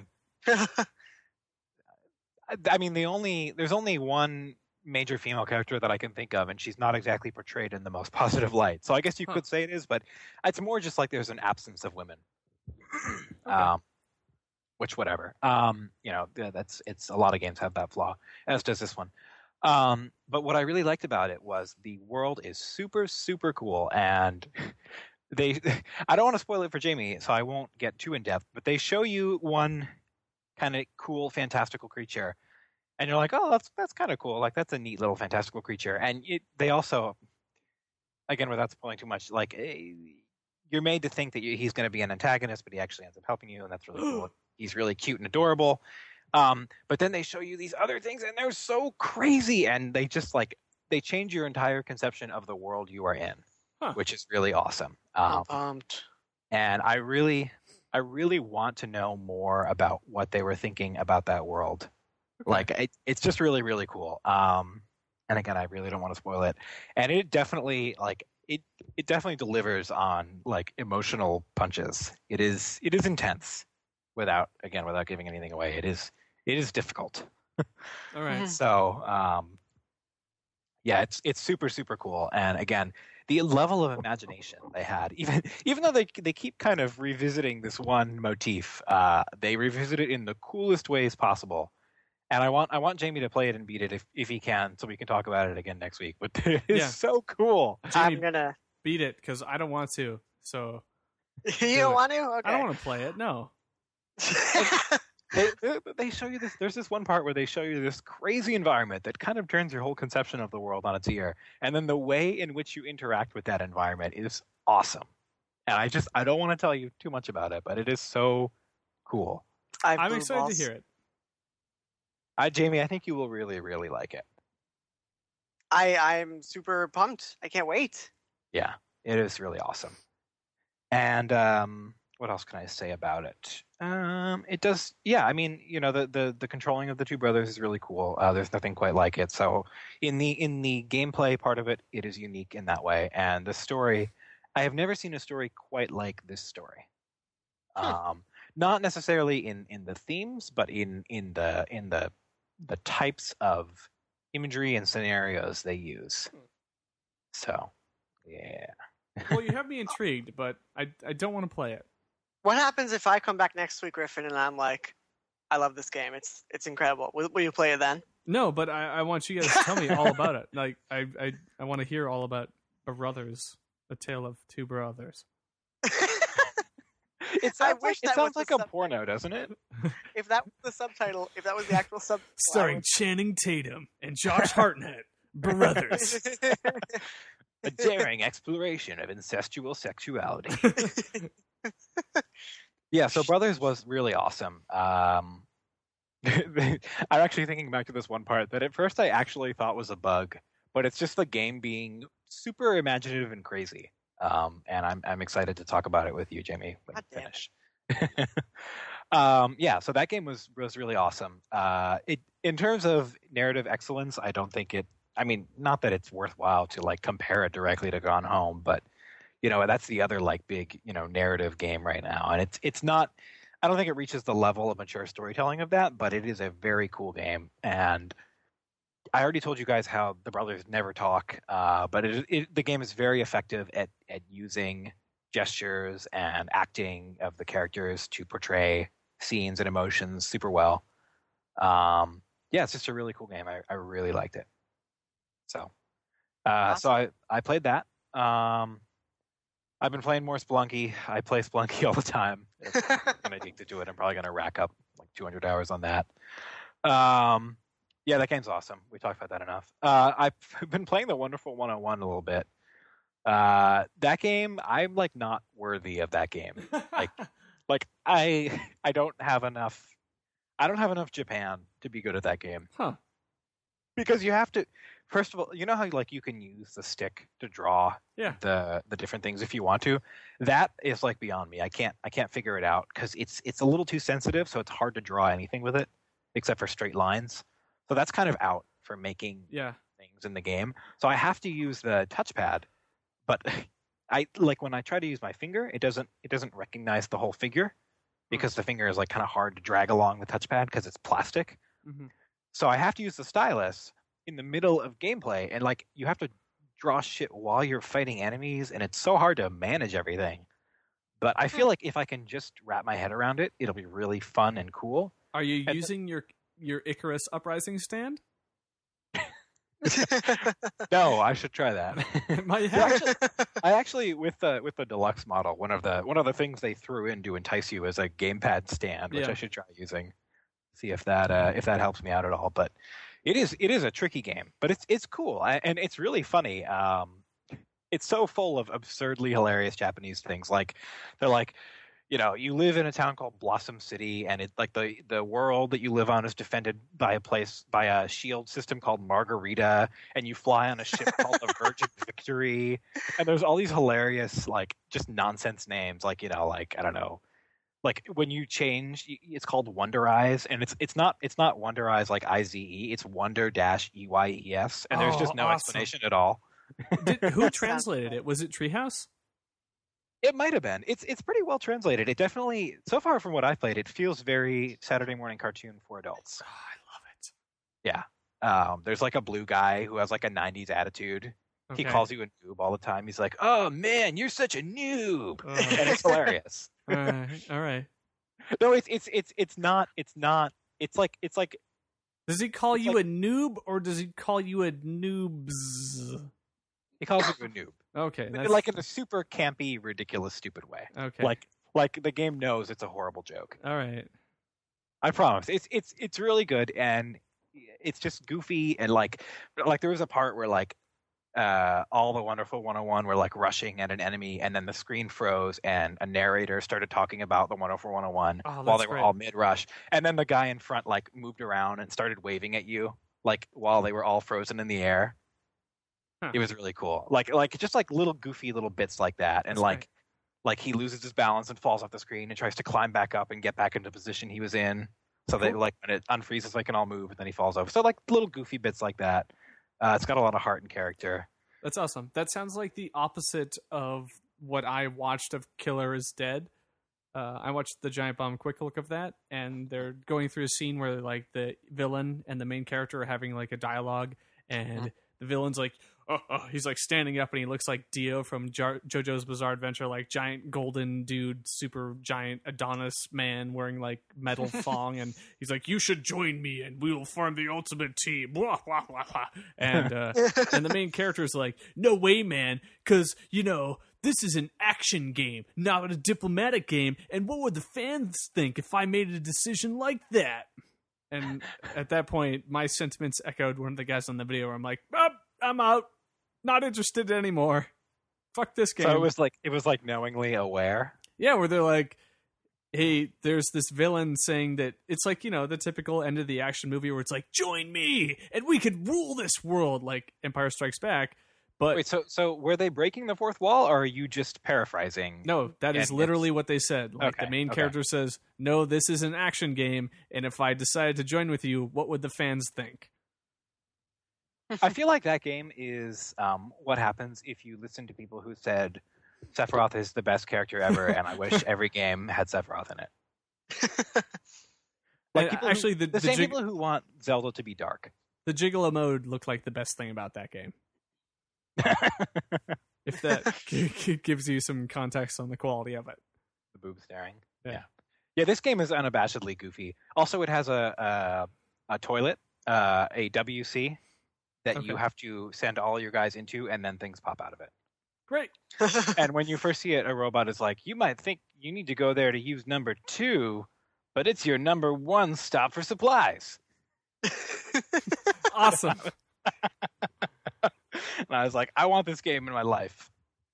Speaker 2: mean, there's only one major female character that I can think of, and she's not exactly portrayed in the most positive light. So I guess you could say it is, but it's more just like there's an absence of women.
Speaker 3: Okay.
Speaker 2: which whatever. It's a lot of games have that flaw, as does this one. But what I really liked about it was the world is super, super cool, and I don't want to spoil it for Jamie, so I won't get too in depth, but they show you one kind of cool, fantastical creature, and you're like, oh, that's kind of cool. Like, that's a neat little fantastical creature. And they also, again, without spoiling too much, like, you're made to think that he's going to be an antagonist, but he actually ends up helping you, and that's really cool. He's really cute and adorable. But then they show you these other things, and they're so crazy, and they just, like, they change your entire conception of the world you are in, which is really awesome.
Speaker 1: I'm pumped.
Speaker 2: And I really want to know more about what they were thinking about that world. Okay. Like, it's just really, really cool. And again, I really don't want to spoil it. And it definitely, like, it definitely delivers on, like, emotional punches. It is intense without giving anything away. It is difficult.
Speaker 3: All right.
Speaker 2: So, yeah, it's super, super cool. And again, the level of imagination they had, even though they keep kind of revisiting this one motif, they revisit it in the coolest ways possible. And I want Jamie to play it and beat it if he can, so we can talk about it again next week. But it's so cool.
Speaker 3: Jamie,
Speaker 1: I'm gonna
Speaker 3: beat it because I don't want to. So
Speaker 1: you don't want to? Okay.
Speaker 3: I don't want to play it. No.
Speaker 2: They show you this. There's this one part where they show you this crazy environment that kind of turns your whole conception of the world on its ear, and then the way in which you interact with that environment is awesome. And I don't want to tell you too much about it, but it is so cool.
Speaker 3: I'm excited to hear it.
Speaker 2: Jamie, I think you will really, really like it.
Speaker 1: I'm super pumped. I can't wait.
Speaker 2: Yeah, it is really awesome. And what else can I say about it? It does. Yeah, I mean, the controlling of the two brothers is really cool. There's nothing quite like it. So in the gameplay part of it, it is unique in that way. And the story, I have never seen a story quite like this story. Not necessarily in the themes, but in the types of imagery and scenarios they use. So, yeah.
Speaker 3: Well, you have me intrigued, but I don't want to play it.
Speaker 1: What happens if I come back next week, Griffin, and I'm like, I love this game. It's incredible. Will you play it then?
Speaker 3: No, but I want you guys to tell me all about it. Like, I want to hear all about A Tale of Two Brothers.
Speaker 2: It sounds like a porno, doesn't it?
Speaker 1: If that was the subtitle, if that was the actual subtitle.
Speaker 3: Starring Channing Tatum and Josh Hartnett, brothers.
Speaker 2: A daring exploration of incestual sexuality. Yeah, so Brothers was really awesome. I'm actually thinking back to this one part that at first I actually thought was a bug, but it's just the game being super imaginative and crazy. And I'm excited to talk about it with you, Jamie, when you finish. Yeah, so that game was really awesome. In terms of narrative excellence, I don't think it. I mean, not that it's worthwhile to like compare it directly to Gone Home, but that's the other like big narrative game right now, and it's not. I don't think it reaches the level of mature storytelling of that, but it is a very cool game. And I already told you guys how the brothers never talk, but the game is very effective at using gestures and acting of the characters to portray scenes and emotions super well. Yeah, it's just a really cool game. I really liked it. So, awesome. So I played that. I've been playing more Spelunky. I play Spelunky all the time. I'm addicted to it. I'm probably going to rack up like 200 hours on that. Yeah, that game's awesome. We talked about that enough. I've been playing The Wonderful 101 a little bit. That game, I'm like not worthy of that game. Like I don't have enough. I don't have enough Japan to be good at that game.
Speaker 3: Huh?
Speaker 2: Because you have to. First of all, you know how like you can use the stick to draw the different things if you want to. That is like beyond me. I can't figure it out because it's a little too sensitive, so it's hard to draw anything with it except for straight lines. So that's kind of out for making things in the game. So I have to use the touchpad, but I like when I try to use my finger, it doesn't recognize the whole figure because the finger is like kind of hard to drag along the touchpad because it's plastic.
Speaker 3: Mm-hmm.
Speaker 2: So I have to use the stylus in the middle of gameplay, and like you have to draw shit while you're fighting enemies, and it's so hard to manage everything. But I feel like if I can just wrap my head around it, it'll be really fun and cool.
Speaker 3: Are you using your Icarus Uprising stand?
Speaker 2: No, I should try that. I actually with the deluxe model, one of the things they threw in to entice you is a gamepad stand, which I should try using. See if that helps me out at all. But it is a tricky game, but it's cool and it's really funny. It's so full of absurdly hilarious Japanese things. Like they're like, you live in a town called Blossom City, and it like the world that you live on is defended by a shield system called Margarita, and you fly on a ship called the Virgin Victory, and there's all these hilarious like just nonsense names, like like I don't know, like when you change, it's called Wonderize, and it's not Wonderize like IZE, it's Wonder-EYES, and there's just no explanation at all.
Speaker 3: Who translated it? Was it Treehouse?
Speaker 2: It might have been. It's pretty well translated. It definitely, so far from what I've played, it feels very Saturday morning cartoon for adults.
Speaker 3: Oh, I love it.
Speaker 2: Yeah. There's like a blue guy who has like a 90s attitude.
Speaker 3: Okay.
Speaker 2: He calls you a noob all the time. He's like, "Oh man, you're such a noob," and it's hilarious.
Speaker 3: All right.
Speaker 2: No, it's not. It's like.
Speaker 3: Does he call you a noob or does he call you a noobs?
Speaker 2: He calls you a noob.
Speaker 3: Okay,
Speaker 2: like in a super campy, ridiculous, stupid way.
Speaker 3: Okay,
Speaker 2: like the game knows it's a horrible joke.
Speaker 3: All right,
Speaker 2: I promise. It's really good, and it's just goofy, and like there was a part where like all the Wonderful 101 were like rushing at an enemy, and then the screen froze, and a narrator started talking about the Wonderful 101 while they were all mid rush, and then the guy in front like moved around and started waving at you like while they were all frozen in the air. It was really cool. Like just like little goofy little bits like that. And like he loses his balance and falls off the screen and tries to climb back up and get back into the position he was in. So that like when it unfreezes, they can all move, and then he falls over. So like little goofy bits like that. It's got a lot of heart and character.
Speaker 3: That's awesome. That sounds like the opposite of what I watched of Killer is Dead. I watched the Giant Bomb quick look of that, and they're going through a scene where like the villain and the main character are having like a dialogue, and the villain's like, he's like standing up and he looks like Dio from JoJo's Bizarre Adventure, like giant golden dude, super giant Adonis man wearing like metal thong, and he's like, "You should join me and we will form the ultimate team." Blah, blah, blah, blah. And the main character is like, "No way, man, because this is an action game, not a diplomatic game, and what would the fans think if I made a decision like that?" And at that point, my sentiments echoed one of the guys on the video where I'm like, I'm out. Not interested anymore. Fuck this game.
Speaker 2: So it was like knowingly aware.
Speaker 3: Yeah, where they're like, hey, there's this villain saying that it's like, the typical end of the action movie where it's like, join me and we could rule this world, like Empire Strikes Back. But
Speaker 2: wait, so were they breaking the fourth wall, or are you just paraphrasing?
Speaker 3: No, that is literally what they said. Like the main character says, "No, this is an action game, and if I decided to join with you, what would the fans think?"
Speaker 2: I feel like that game is what happens if you listen to people who said Sephiroth is the best character ever, and I wish every game had Sephiroth in it. Like
Speaker 3: actually,
Speaker 2: the same people who want Zelda to be dark.
Speaker 3: The Gigolo mode looked like the best thing about that game. If that gives you some context on the quality of it.
Speaker 2: The boob staring. Yeah. This game is unabashedly goofy. Also, it has a toilet, a WC that you have to send all your guys into, and then things pop out of it.
Speaker 3: Great.
Speaker 2: And when you first see it, a robot is like, "You might think you need to go there to use number 2, but it's your number 1 stop for supplies."
Speaker 3: Awesome.
Speaker 2: And I was like, I want this game in my life.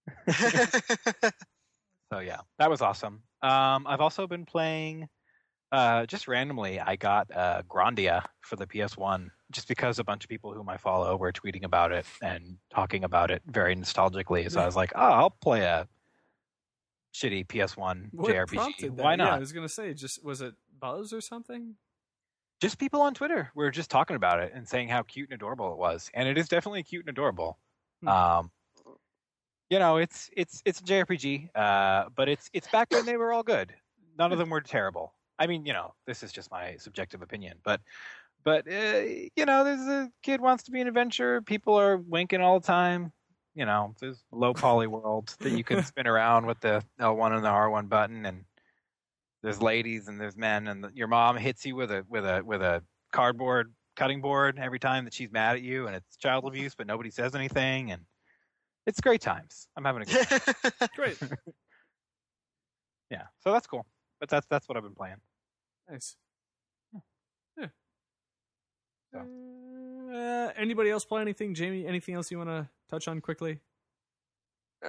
Speaker 2: So yeah, that was awesome. I've also been playing, just randomly, I got Grandia for the PS1, just because a bunch of people whom I follow were tweeting about it and talking about it very nostalgically. So I was like, I'll play a shitty PS1 JRPG. Why not?
Speaker 3: Yeah, I was going to say, was it buzz or something?
Speaker 2: Just people on Twitter were just talking about it and saying how cute and adorable it was, and it is definitely cute and adorable. It's a JRPG, but it's back when they were all good. None of them were terrible. I mean, this is just my subjective opinion, but there's a kid wants to be an adventurer. People are winking all the time. there's low poly world that you can spin around with the L1 and the R1 button, and there's ladies and there's men, and your mom hits you with a cardboard cutting board every time that she's mad at you, and it's child abuse, but nobody says anything, and it's great times. I'm having a good time.
Speaker 3: Great.
Speaker 2: Yeah, so that's cool. But that's what I've been playing.
Speaker 3: Nice. Yeah. So. Anybody else play anything? Jamie, anything else you want to touch on quickly? Okay,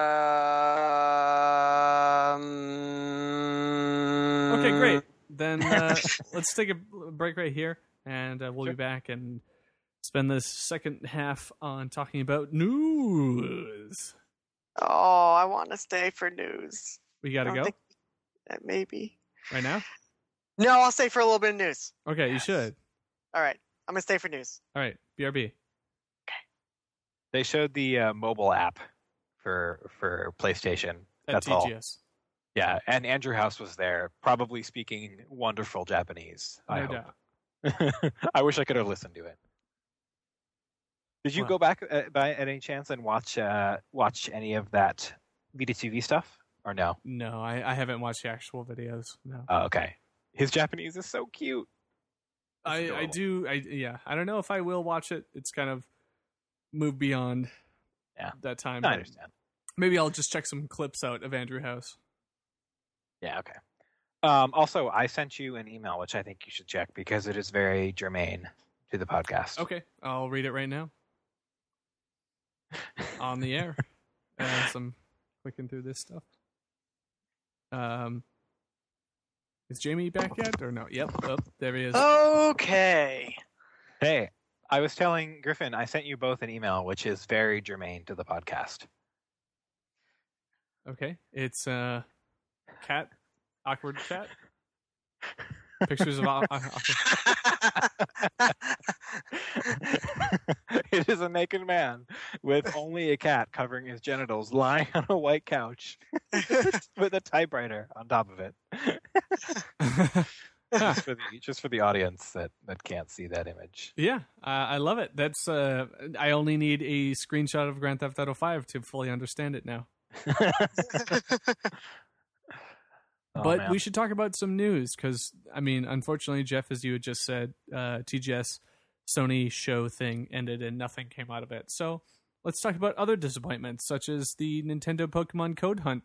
Speaker 3: great. Then let's take a break right here, and we'll be back and spend this second half on talking about news.
Speaker 1: Oh, I want to stay for news.
Speaker 3: We got to go?
Speaker 1: Maybe.
Speaker 3: Right now?
Speaker 1: No, I'll stay for a little bit of news.
Speaker 3: Okay, you should.
Speaker 1: All right. I'm going to stay for news.
Speaker 3: All right. BRB.
Speaker 1: Okay.
Speaker 2: They showed the mobile app for PlayStation. That's
Speaker 3: TGS.
Speaker 2: all. Yeah, and Andrew House was there, probably speaking wonderful Japanese.
Speaker 3: No doubt.
Speaker 2: I wish I could have listened to it. Did you go back by any chance and watch any of that Vita TV stuff, or no?
Speaker 3: No, I haven't watched the actual videos. No.
Speaker 2: Oh, okay. His Japanese is so cute.
Speaker 3: I don't know if I will watch it. It's kind of moved beyond that time.
Speaker 2: I understand.
Speaker 3: Maybe I'll just check some clips out of Andrew House.
Speaker 2: Yeah, okay. Also, I sent you an email, which I think you should check because it is very germane to the podcast.
Speaker 3: Okay, I'll read it right now. On the air. As I'm clicking through this stuff. Is Jamie back yet or no? Yep. Oh, there he is.
Speaker 1: Okay.
Speaker 2: Hey, I was telling Griffin, I sent you both an email, which is very germane to the podcast.
Speaker 3: Okay. It's cat. Awkward cat. Pictures of awkward.
Speaker 2: It is a naked man with only a cat covering his genitals lying on a white couch with a typewriter on top of it. just for the audience that can't see that image.
Speaker 3: Yeah, I love it. That's I only need a screenshot of Grand Theft Auto 5 to fully understand it now. But we should talk about some news because, I mean, unfortunately, Jeff, as you had just said, TGS Sony show thing ended and nothing came out of it. So let's talk about other disappointments, such as the Nintendo Pokemon Code Hunt.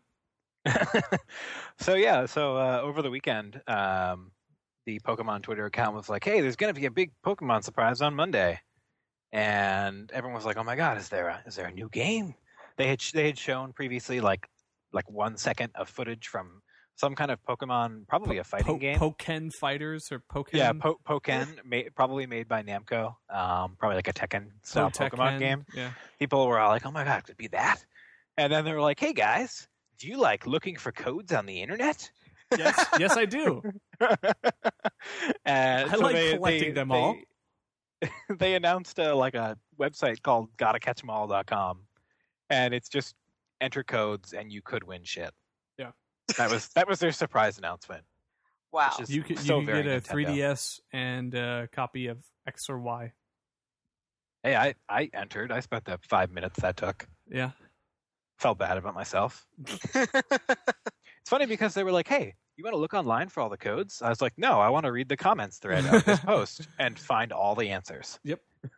Speaker 2: So over the weekend, the Pokemon Twitter account was like, hey, there's going to be a big Pokemon surprise on Monday. And everyone was like, oh my God, is there a new game? They had shown previously like 1 second of footage from some kind of Pokemon, probably a fighting game.
Speaker 3: Pokken Fighters or Pokken?
Speaker 2: Yeah, Pokken, probably made by Namco. Probably like a Tekken-style Pokemon game.
Speaker 3: Yeah.
Speaker 2: People were all like, oh my God, could it be that? And then they were like, hey guys, do you like looking for codes on the internet?
Speaker 3: Yes, I do.
Speaker 2: And
Speaker 3: I like collecting them all.
Speaker 2: They announced a website called GottaCatchEmAll.com, and it's just enter codes and you could win shit.
Speaker 3: Yeah,
Speaker 2: that was their surprise announcement.
Speaker 1: Wow,
Speaker 3: you can get a 3DS and a copy of X or Y.
Speaker 2: Hey, I entered. I spent the 5 minutes that took.
Speaker 3: Yeah,
Speaker 2: felt bad about myself. It's funny because they were like, hey, you want to look online for all the codes? I was like, no, I want to read the comments thread of this post and find all the answers.
Speaker 3: Yep.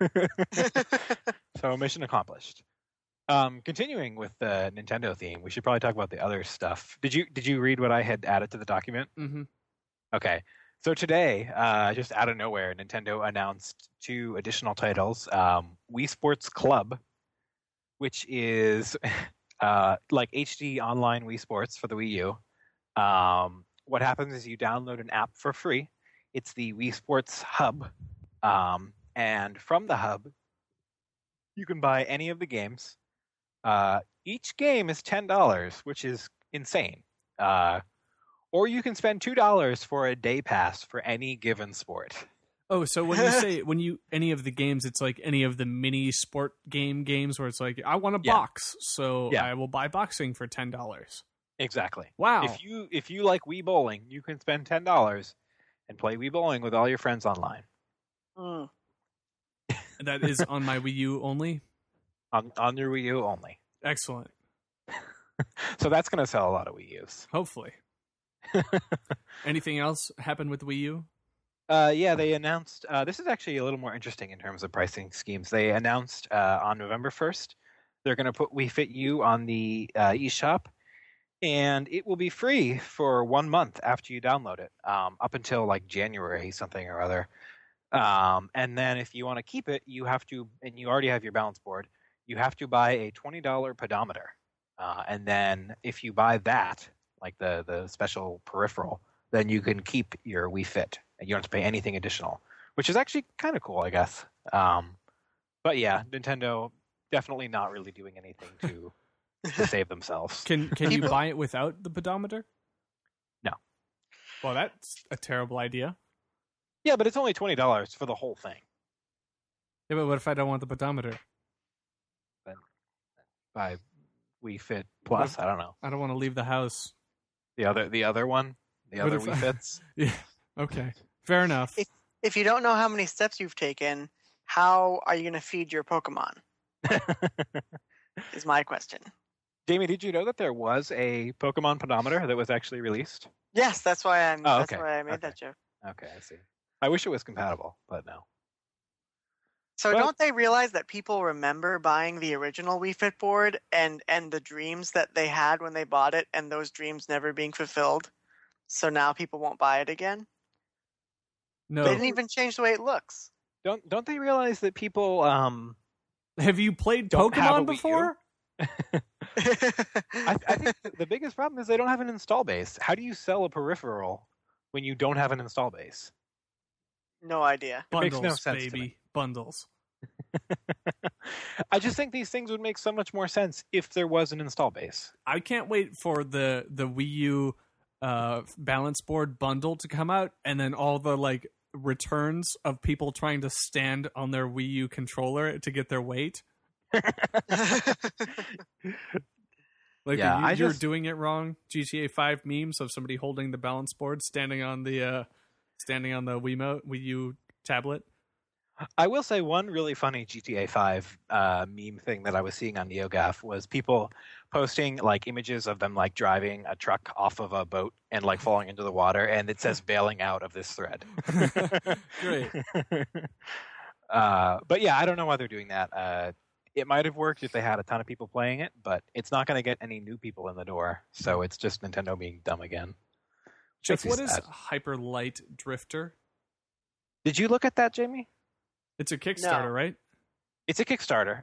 Speaker 2: So mission accomplished. Continuing with the Nintendo theme, we should probably talk about the other stuff. Did you read what I had added to the document?
Speaker 3: Mm-hmm.
Speaker 2: Okay. So today, just out of nowhere, Nintendo announced 2 additional titles. Wii Sports Club, which is like HD online Wii Sports for the Wii U. What happens is you download an app for free. It's the Wii Sports Hub. And from the hub, you can buy any of the games. Each game is $10, which is insane. Or you can spend $2 for a day pass for any given sport.
Speaker 3: Oh, so when you say any of the games, it's like any of the mini sport games where it's like, I want a box, so I will buy boxing for $10.
Speaker 2: Exactly.
Speaker 3: Wow.
Speaker 2: If you like Wii Bowling, you can spend $10 and play Wii Bowling with all your friends online.
Speaker 1: Mm.
Speaker 3: That is on my Wii U only?
Speaker 2: on your Wii U only.
Speaker 3: Excellent.
Speaker 2: So that's going to sell a lot of Wii U's.
Speaker 3: Hopefully. Anything else happened with Wii U?
Speaker 2: Yeah, they announced. This is actually a little more interesting in terms of pricing schemes. They announced on November 1st they're going to put Wii Fit U on the eShop, and it will be free for 1 month after you download it, up until like January something or other. And then if you want to keep it, you have to, and you already have your balance board, you have to buy a $20 pedometer. And then if you buy that, like the special peripheral, then you can keep your Wii Fit, and you don't have to pay anything additional, which is actually kind of cool, I guess. But yeah, Nintendo definitely not really doing anything to save themselves.
Speaker 3: Can you buy it without the pedometer?
Speaker 2: No.
Speaker 3: Well, that's a terrible idea.
Speaker 2: Yeah, but it's only $20 for the whole thing.
Speaker 3: Yeah, but what if I don't want the pedometer?
Speaker 2: Then buy Wii Fit Plus. I don't know.
Speaker 3: I don't want to leave the house.
Speaker 2: The other one, the other Wii Fits.
Speaker 3: Yeah. Okay. Fair enough.
Speaker 1: If you don't know how many steps you've taken, how are you going to feed your Pokemon? Is my question.
Speaker 2: Jamie, did you know that there was a Pokemon pedometer that was actually released?
Speaker 1: Yes, that's why I made
Speaker 2: Okay.
Speaker 1: that joke.
Speaker 2: Okay, I see. I wish it was compatible, but no.
Speaker 1: So
Speaker 2: Well-
Speaker 1: don't they realize that people remember buying the original Wii Fit board and the dreams that they had when they bought it, and those dreams never being fulfilled? So now people won't buy it again?
Speaker 3: No.
Speaker 1: They didn't even change the way it looks.
Speaker 2: Don't they realize that people
Speaker 3: Have you played
Speaker 2: don't have a
Speaker 3: Pokemon
Speaker 2: Wii U?
Speaker 3: before?
Speaker 2: I think the biggest problem is they don't have an install base. How do you sell a peripheral when you don't have an install base?
Speaker 1: No idea.
Speaker 2: It makes
Speaker 3: Bundles,
Speaker 2: no sense to
Speaker 3: baby.
Speaker 2: me.
Speaker 3: Bundles.
Speaker 2: I just think these things would make so much more sense if there was an install base.
Speaker 3: I can't wait for the Wii U balance board bundle to come out, and then all the like returns of people trying to stand on their Wii U controller to get their weight. Like
Speaker 2: Yeah,
Speaker 3: you're doing it wrong. GTA 5 memes of somebody holding the balance board, standing on the Wii U tablet.
Speaker 2: I will say one really funny GTA 5 meme thing that I was seeing on NeoGAF was people posting like images of them like driving a truck off of a boat and like falling into the water, and it says bailing out of this thread.
Speaker 3: Great.
Speaker 2: But yeah, I don't know why they're doing that. It might have worked if they had a ton of people playing it, but it's not going to get any new people in the door. So it's just Nintendo being dumb again.
Speaker 3: Jeff,
Speaker 2: Makes me
Speaker 3: what is
Speaker 2: sad.
Speaker 3: Hyper Light Drifter?
Speaker 2: Did you look at that, Jamie?
Speaker 3: It's a Kickstarter,
Speaker 1: No.
Speaker 3: right?
Speaker 2: It's a Kickstarter.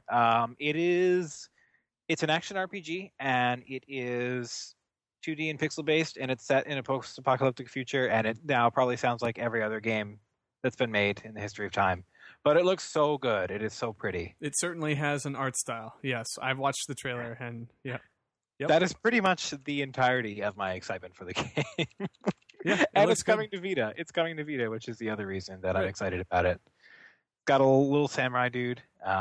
Speaker 2: It's an action RPG, and it is 2D and pixel based, and it's set in a post-apocalyptic future, and it now probably sounds like every other game that's been made in the history of time. But it looks so good. It is so pretty.
Speaker 3: It certainly has an art style. Yes, I've watched the trailer, and yeah. Yep.
Speaker 2: That is pretty much the entirety of my excitement for the game.
Speaker 3: Yeah, it
Speaker 2: And
Speaker 3: looks
Speaker 2: it's coming to Vita. It's coming to Vita, which is the other reason that I'm
Speaker 3: Right.
Speaker 2: excited about it. Got a little samurai dude,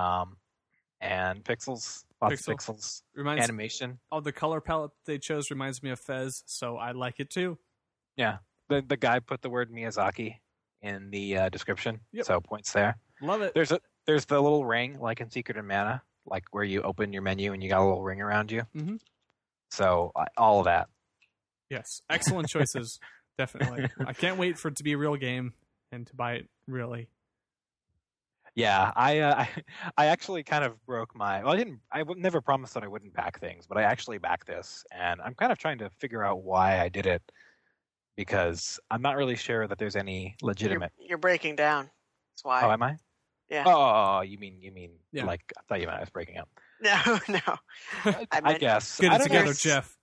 Speaker 2: and pixels, lots of pixels,
Speaker 3: Reminds
Speaker 2: animation.
Speaker 3: the color palette they chose reminds me of Fez, so I like it too.
Speaker 2: Yeah, the guy put the word Miyazaki in the description,
Speaker 3: Yep.
Speaker 2: so points there.
Speaker 3: Love it.
Speaker 2: There's the little ring like in Secret of Mana, like where you open your menu and you got a little ring around you.
Speaker 3: Mhm.
Speaker 2: So all of that.
Speaker 3: Yes, excellent choices. Definitely. I can't wait for it to be a real game and to buy it really.
Speaker 2: Yeah, I actually kind of broke my. Well, I never promised that I wouldn't back things, but I actually backed this, and I'm kind of trying to figure out why I did it, because I'm not really sure that there's any legitimate.
Speaker 1: You're breaking down. That's why.
Speaker 2: Oh, am I?
Speaker 1: Yeah.
Speaker 2: Oh, you mean
Speaker 3: Yeah.
Speaker 2: like I thought you meant I was breaking up.
Speaker 1: No, no.
Speaker 2: I guess.
Speaker 3: Get
Speaker 2: I
Speaker 3: it
Speaker 2: don't
Speaker 3: together,
Speaker 2: know.
Speaker 3: Jeff.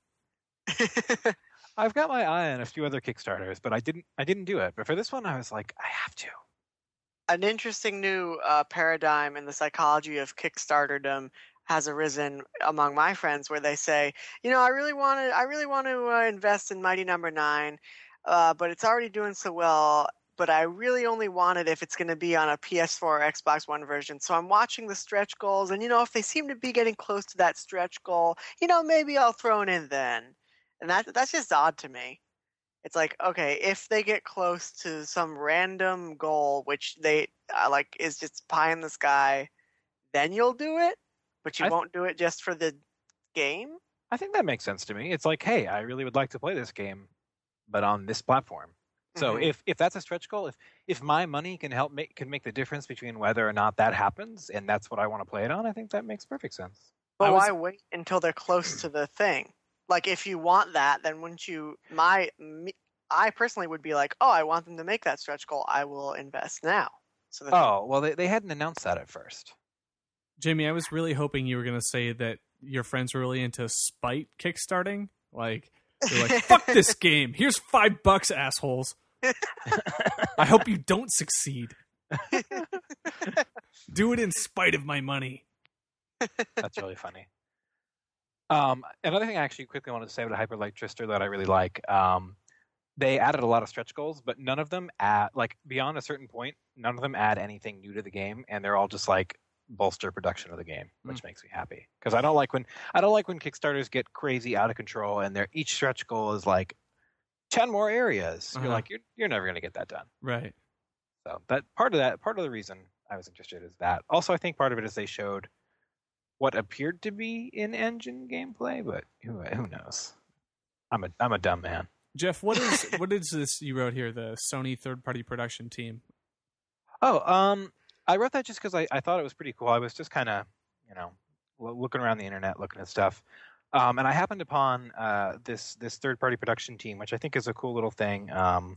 Speaker 2: I've got my eye on a few other Kickstarters, but I didn't do it. But for this one, I was like, I have to.
Speaker 1: An interesting new paradigm in the psychology of Kickstarterdom has arisen among my friends, where they say, I really want to invest in Mighty Number 9, but it's already doing so well. But I really only want it if it's going to be on a PS4 or Xbox One version. So I'm watching the stretch goals, and if they seem to be getting close to that stretch goal, maybe I'll throw it in then. And that's just odd to me. It's like, okay, if they get close to some random goal, which they is just pie in the sky, then you'll do it. but you won't do it just for the game?
Speaker 2: I think that makes sense to me. It's like, hey, I really would like to play this game, but on this platform. So if that's a stretch goal, if my money can make the difference between whether or not that happens, and that's what I want to play it on, I think that makes perfect sense.
Speaker 1: But why wait until they're close to the thing? Like, if you want that, then wouldn't you? I personally would be like, oh, I want them to make that stretch goal. I will invest now. So
Speaker 2: well, they hadn't announced that at first.
Speaker 3: Jamie, I was really hoping you were going to say that your friends were really into spite kickstarting. Like, they're like, fuck this game. Here's $5, assholes. I hope you don't succeed. Do it in spite of my money.
Speaker 2: That's really funny. Another thing I actually quickly wanted to say about Hyper Light Drifter that I really like, they added a lot of stretch goals, but none of them add, like, beyond a certain point, none of them add anything new to the game, and they're all just like bolster production of the game, which makes me happy. Because I don't like when Kickstarters get crazy out of control and each stretch goal is like 10 more areas. You're like, you're never going to get that done.
Speaker 3: Right.
Speaker 2: So part of the reason I was interested is that. Also, I think part of it is they showed what appeared to be in-engine gameplay, but who knows? I'm a dumb man.
Speaker 3: Jeff, what is this you wrote here? The Sony third-party production team.
Speaker 2: Oh, I wrote that just because I thought it was pretty cool. I was just kind of, looking around the internet, looking at stuff. And I happened upon this third-party production team, which I think is a cool little thing.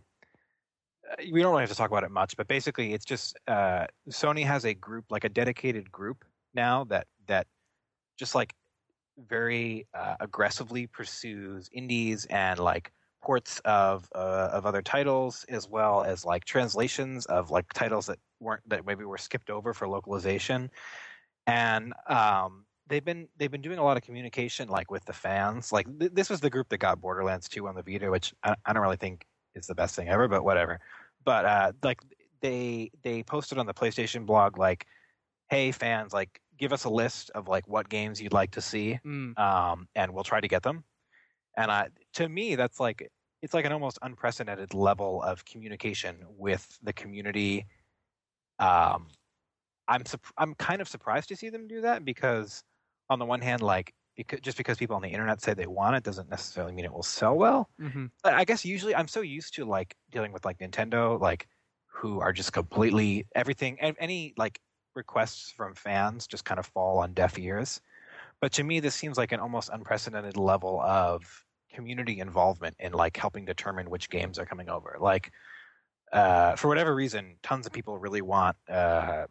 Speaker 2: We don't really have to talk about it much, but basically it's just Sony has a group, like a dedicated group now that just like very aggressively pursues indies and like ports of other titles, as well as like translations of like titles that maybe were skipped over for localization. And they've been doing a lot of communication like with the fans. Like this was the group that got Borderlands 2 on the Vita, which I don't really think is the best thing ever, but whatever. But like they posted on the PlayStation blog like, hey fans, like give us a list of like what games you'd like to see, and we'll try to get them. And to me, that's like, it's like an almost unprecedented level of communication with the community. I'm kind of surprised to see them do that, because on the one hand, like just because people on the internet say they want it doesn't necessarily mean it will sell well. I guess usually I'm so used to like dealing with like Nintendo, like who are just completely everything, any like requests from fans just kind of fall on deaf ears. But to me, this seems like an almost unprecedented level of community involvement in like helping determine which games are coming over. Like, for whatever reason, tons of people really want the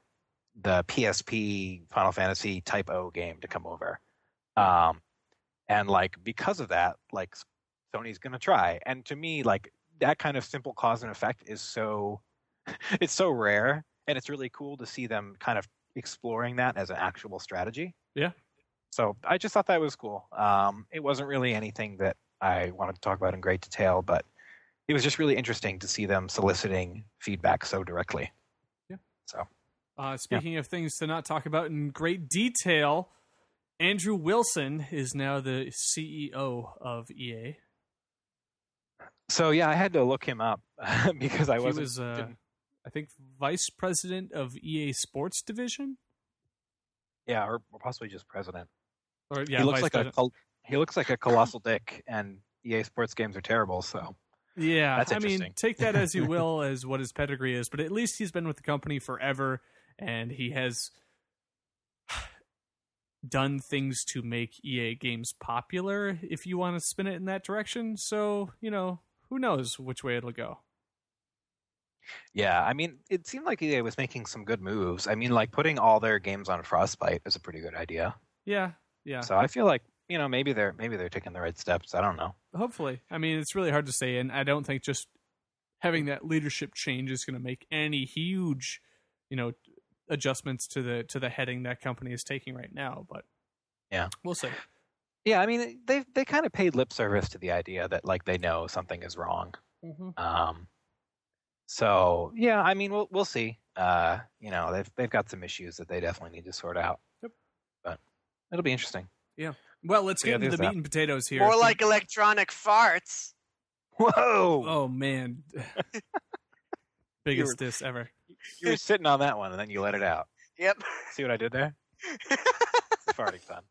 Speaker 2: PSP Final Fantasy Type O game to come over. And like, because of that, like Sony's going to try. And to me, like that kind of simple cause and effect is it's so rare. And it's really cool to see them kind of exploring that as an actual strategy.
Speaker 3: Yeah.
Speaker 2: So I just thought that was cool. It wasn't really anything that I wanted to talk about in great detail, but it was just really interesting to see them soliciting feedback so directly.
Speaker 3: Yeah.
Speaker 2: So,
Speaker 3: speaking of things to not talk about in great detail, Andrew Wilson is now the CEO of EA.
Speaker 2: So yeah, I had to look him up because
Speaker 3: he was, I think, vice president of EA Sports Division.
Speaker 2: Yeah, or possibly just president.
Speaker 3: Or yeah,
Speaker 2: he looks like a colossal dick, and EA Sports games are terrible. So
Speaker 3: yeah,
Speaker 2: that's
Speaker 3: interesting. I mean, take that as you will, as what his pedigree is, but at least he's been with the company forever, and he has done things to make EA games popular, if you want to spin it in that direction. So, who knows which way it'll go.
Speaker 2: Yeah, I mean, it seemed like EA was making some good moves. I mean, like putting all their games on Frostbite is a pretty good idea.
Speaker 3: Yeah.
Speaker 2: So I feel like, maybe they're taking the right steps. I don't know.
Speaker 3: Hopefully. I mean, it's really hard to say, and I don't think just having that leadership change is going to make any huge, adjustments to the heading that company is taking right now. But
Speaker 2: yeah,
Speaker 3: we'll see.
Speaker 2: Yeah, I mean, they kind of paid lip service to the idea that like they know something is wrong. So yeah, I mean, we'll see. They've got some issues that they definitely need to sort out.
Speaker 3: Yep.
Speaker 2: But it'll be interesting.
Speaker 3: Yeah. Well, let's get into the meat and potatoes here.
Speaker 1: More like electronic farts.
Speaker 2: Whoa!
Speaker 3: Oh man, biggest diss ever.
Speaker 2: You were sitting on that one, and then you let it out.
Speaker 1: Yep.
Speaker 2: See what I did there? farting fun.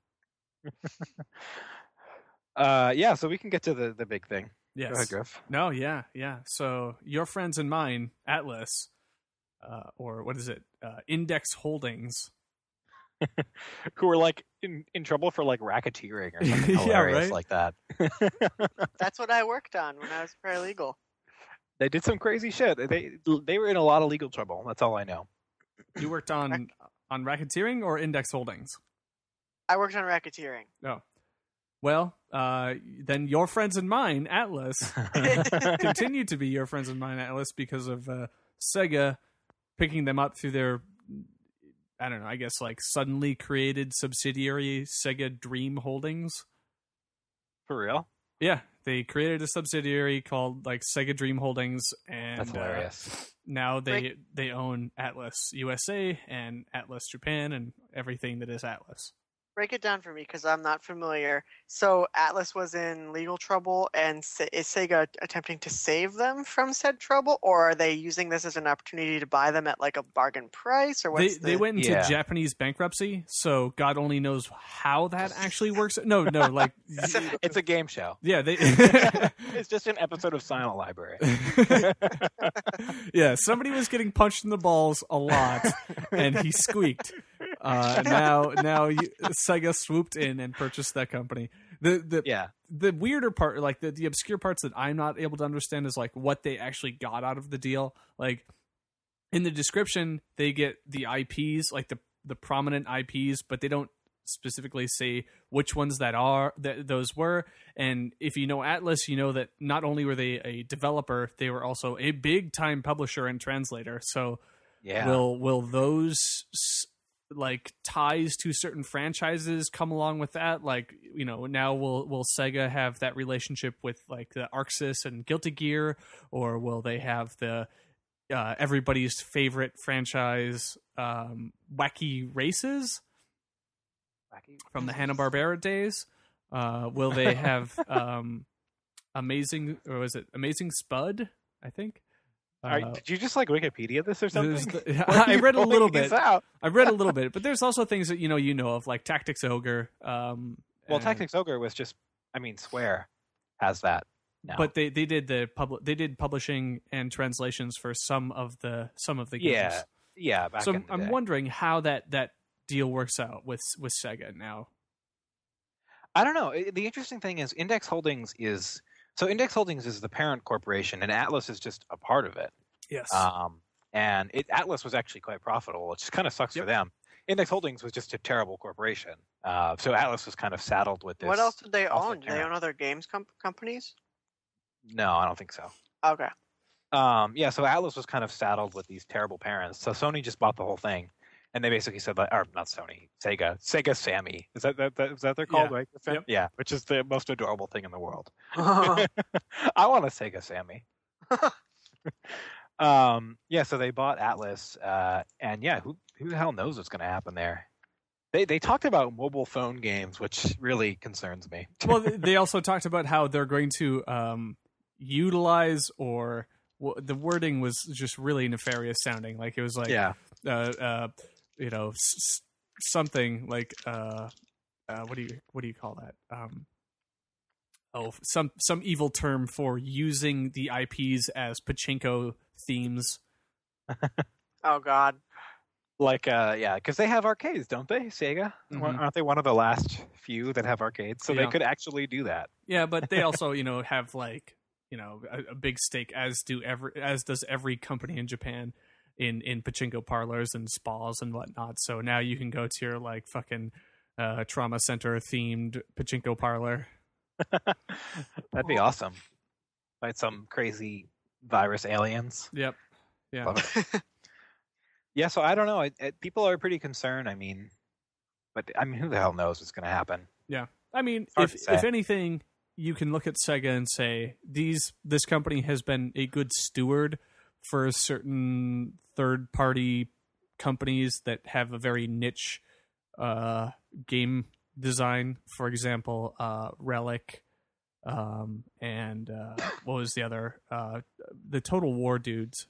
Speaker 2: Yeah, so we can get to the big thing.
Speaker 3: Yes.
Speaker 2: Go ahead, Griff.
Speaker 3: No, yeah. So your friends and mine, Atlas, or what is it? Index Holdings.
Speaker 2: Who are like in trouble for like racketeering or something hilarious like that.
Speaker 1: That's what I worked on when I was paralegal.
Speaker 2: They did some crazy shit. They were in a lot of legal trouble. That's all I know.
Speaker 3: You worked on racketeering or Index Holdings?
Speaker 1: I worked on racketeering.
Speaker 3: Oh. Well, then your friends and mine, Atlas, continue to be your friends and mine, Atlas, because of Sega picking them up through their, I don't know, I guess like suddenly created subsidiary Sega Dream Holdings.
Speaker 2: For real?
Speaker 3: Yeah, they created a subsidiary called like Sega Dream Holdings, and
Speaker 2: that's hilarious.
Speaker 3: Now they own Atlas USA and Atlas Japan and everything that is Atlas.
Speaker 1: Break it down for me because I'm not familiar. So Atlas was in legal trouble, and is Sega attempting to save them from said trouble, or are they using this as an opportunity to buy them at like a bargain price? Or
Speaker 3: they went into Japanese bankruptcy, so God only knows how that actually works. No, like
Speaker 2: it's a game show.
Speaker 3: Yeah,
Speaker 2: it's just an episode of Silent Library.
Speaker 3: Yeah, somebody was getting punched in the balls a lot, and he squeaked. Now Sega swooped in and purchased that company. The weirder part, like the obscure parts that I'm not able to understand, is like what they actually got out of the deal. Like in the description, they get the IPs, like the prominent IPs, but they don't specifically say which ones those were. And if you know Atlas, you know that not only were they a developer, they were also a big time publisher and translator. So will those like ties to certain franchises come along with that? Like, you know, now will Sega have that relationship with like the Arxis and Guilty Gear, or will they have the everybody's favorite franchise, Wacky Races from the Hanna-Barbera days? Will they have Amazing Spud, I think?
Speaker 2: Did you just like Wikipedia this or something?
Speaker 3: I read a little bit. I've read a little bit, but there's also things that you know of, like Tactics Ogre.
Speaker 2: Tactics Ogre was just, Square has that now. But
Speaker 3: they did publishing and translations for some of the games.
Speaker 2: Yeah. Back in the
Speaker 3: I'm
Speaker 2: day.
Speaker 3: wondering how that deal works out with Sega now.
Speaker 2: I don't know. The interesting thing is Index Holdings is the parent corporation, and Atlas is just a part of it.
Speaker 3: Yes.
Speaker 2: And Atlas was actually quite profitable. It just kind of sucks for them. Index Holdings was just a terrible corporation. So Atlas was kind of saddled with this.
Speaker 1: What else did they own? Did they own other games companies?
Speaker 2: No, I don't think so.
Speaker 1: Okay.
Speaker 2: So Atlas was kind of saddled with these terrible parents. So Sony just bought the whole thing. And they basically said, or not Sony, Sega Sammy. Is that they're called, right?
Speaker 3: Yep.
Speaker 2: Yeah, which is the most adorable thing in the world. I want a Sega Sammy. So they bought Atlas, and who the hell knows what's going to happen there? They talked about mobile phone games, which really concerns me.
Speaker 3: Well, they also talked about how they're going to utilize, or the wording was just really nefarious sounding. Like it was like, something like what do you call that? Some evil term for using the IPs as pachinko themes.
Speaker 1: Oh God.
Speaker 2: Like because they have arcades, don't they? Sega, aren't they one of the last few that have arcades? So they could actually do that.
Speaker 3: Yeah, but they also have like a big stake, as does every company in Japan in pachinko parlors and spas and whatnot. So now you can go to your like fucking trauma center themed pachinko parlor.
Speaker 2: That'd be awesome. Fight some crazy virus aliens.
Speaker 3: Yep. Yeah.
Speaker 2: Yeah. So I don't know. People are pretty concerned. But who the hell knows what's going to happen?
Speaker 3: Yeah. If anything, you can look at Sega and say this company has been a good steward for certain third-party companies that have a very niche game design. For example, Relic, and what was the other? The Total War dudes.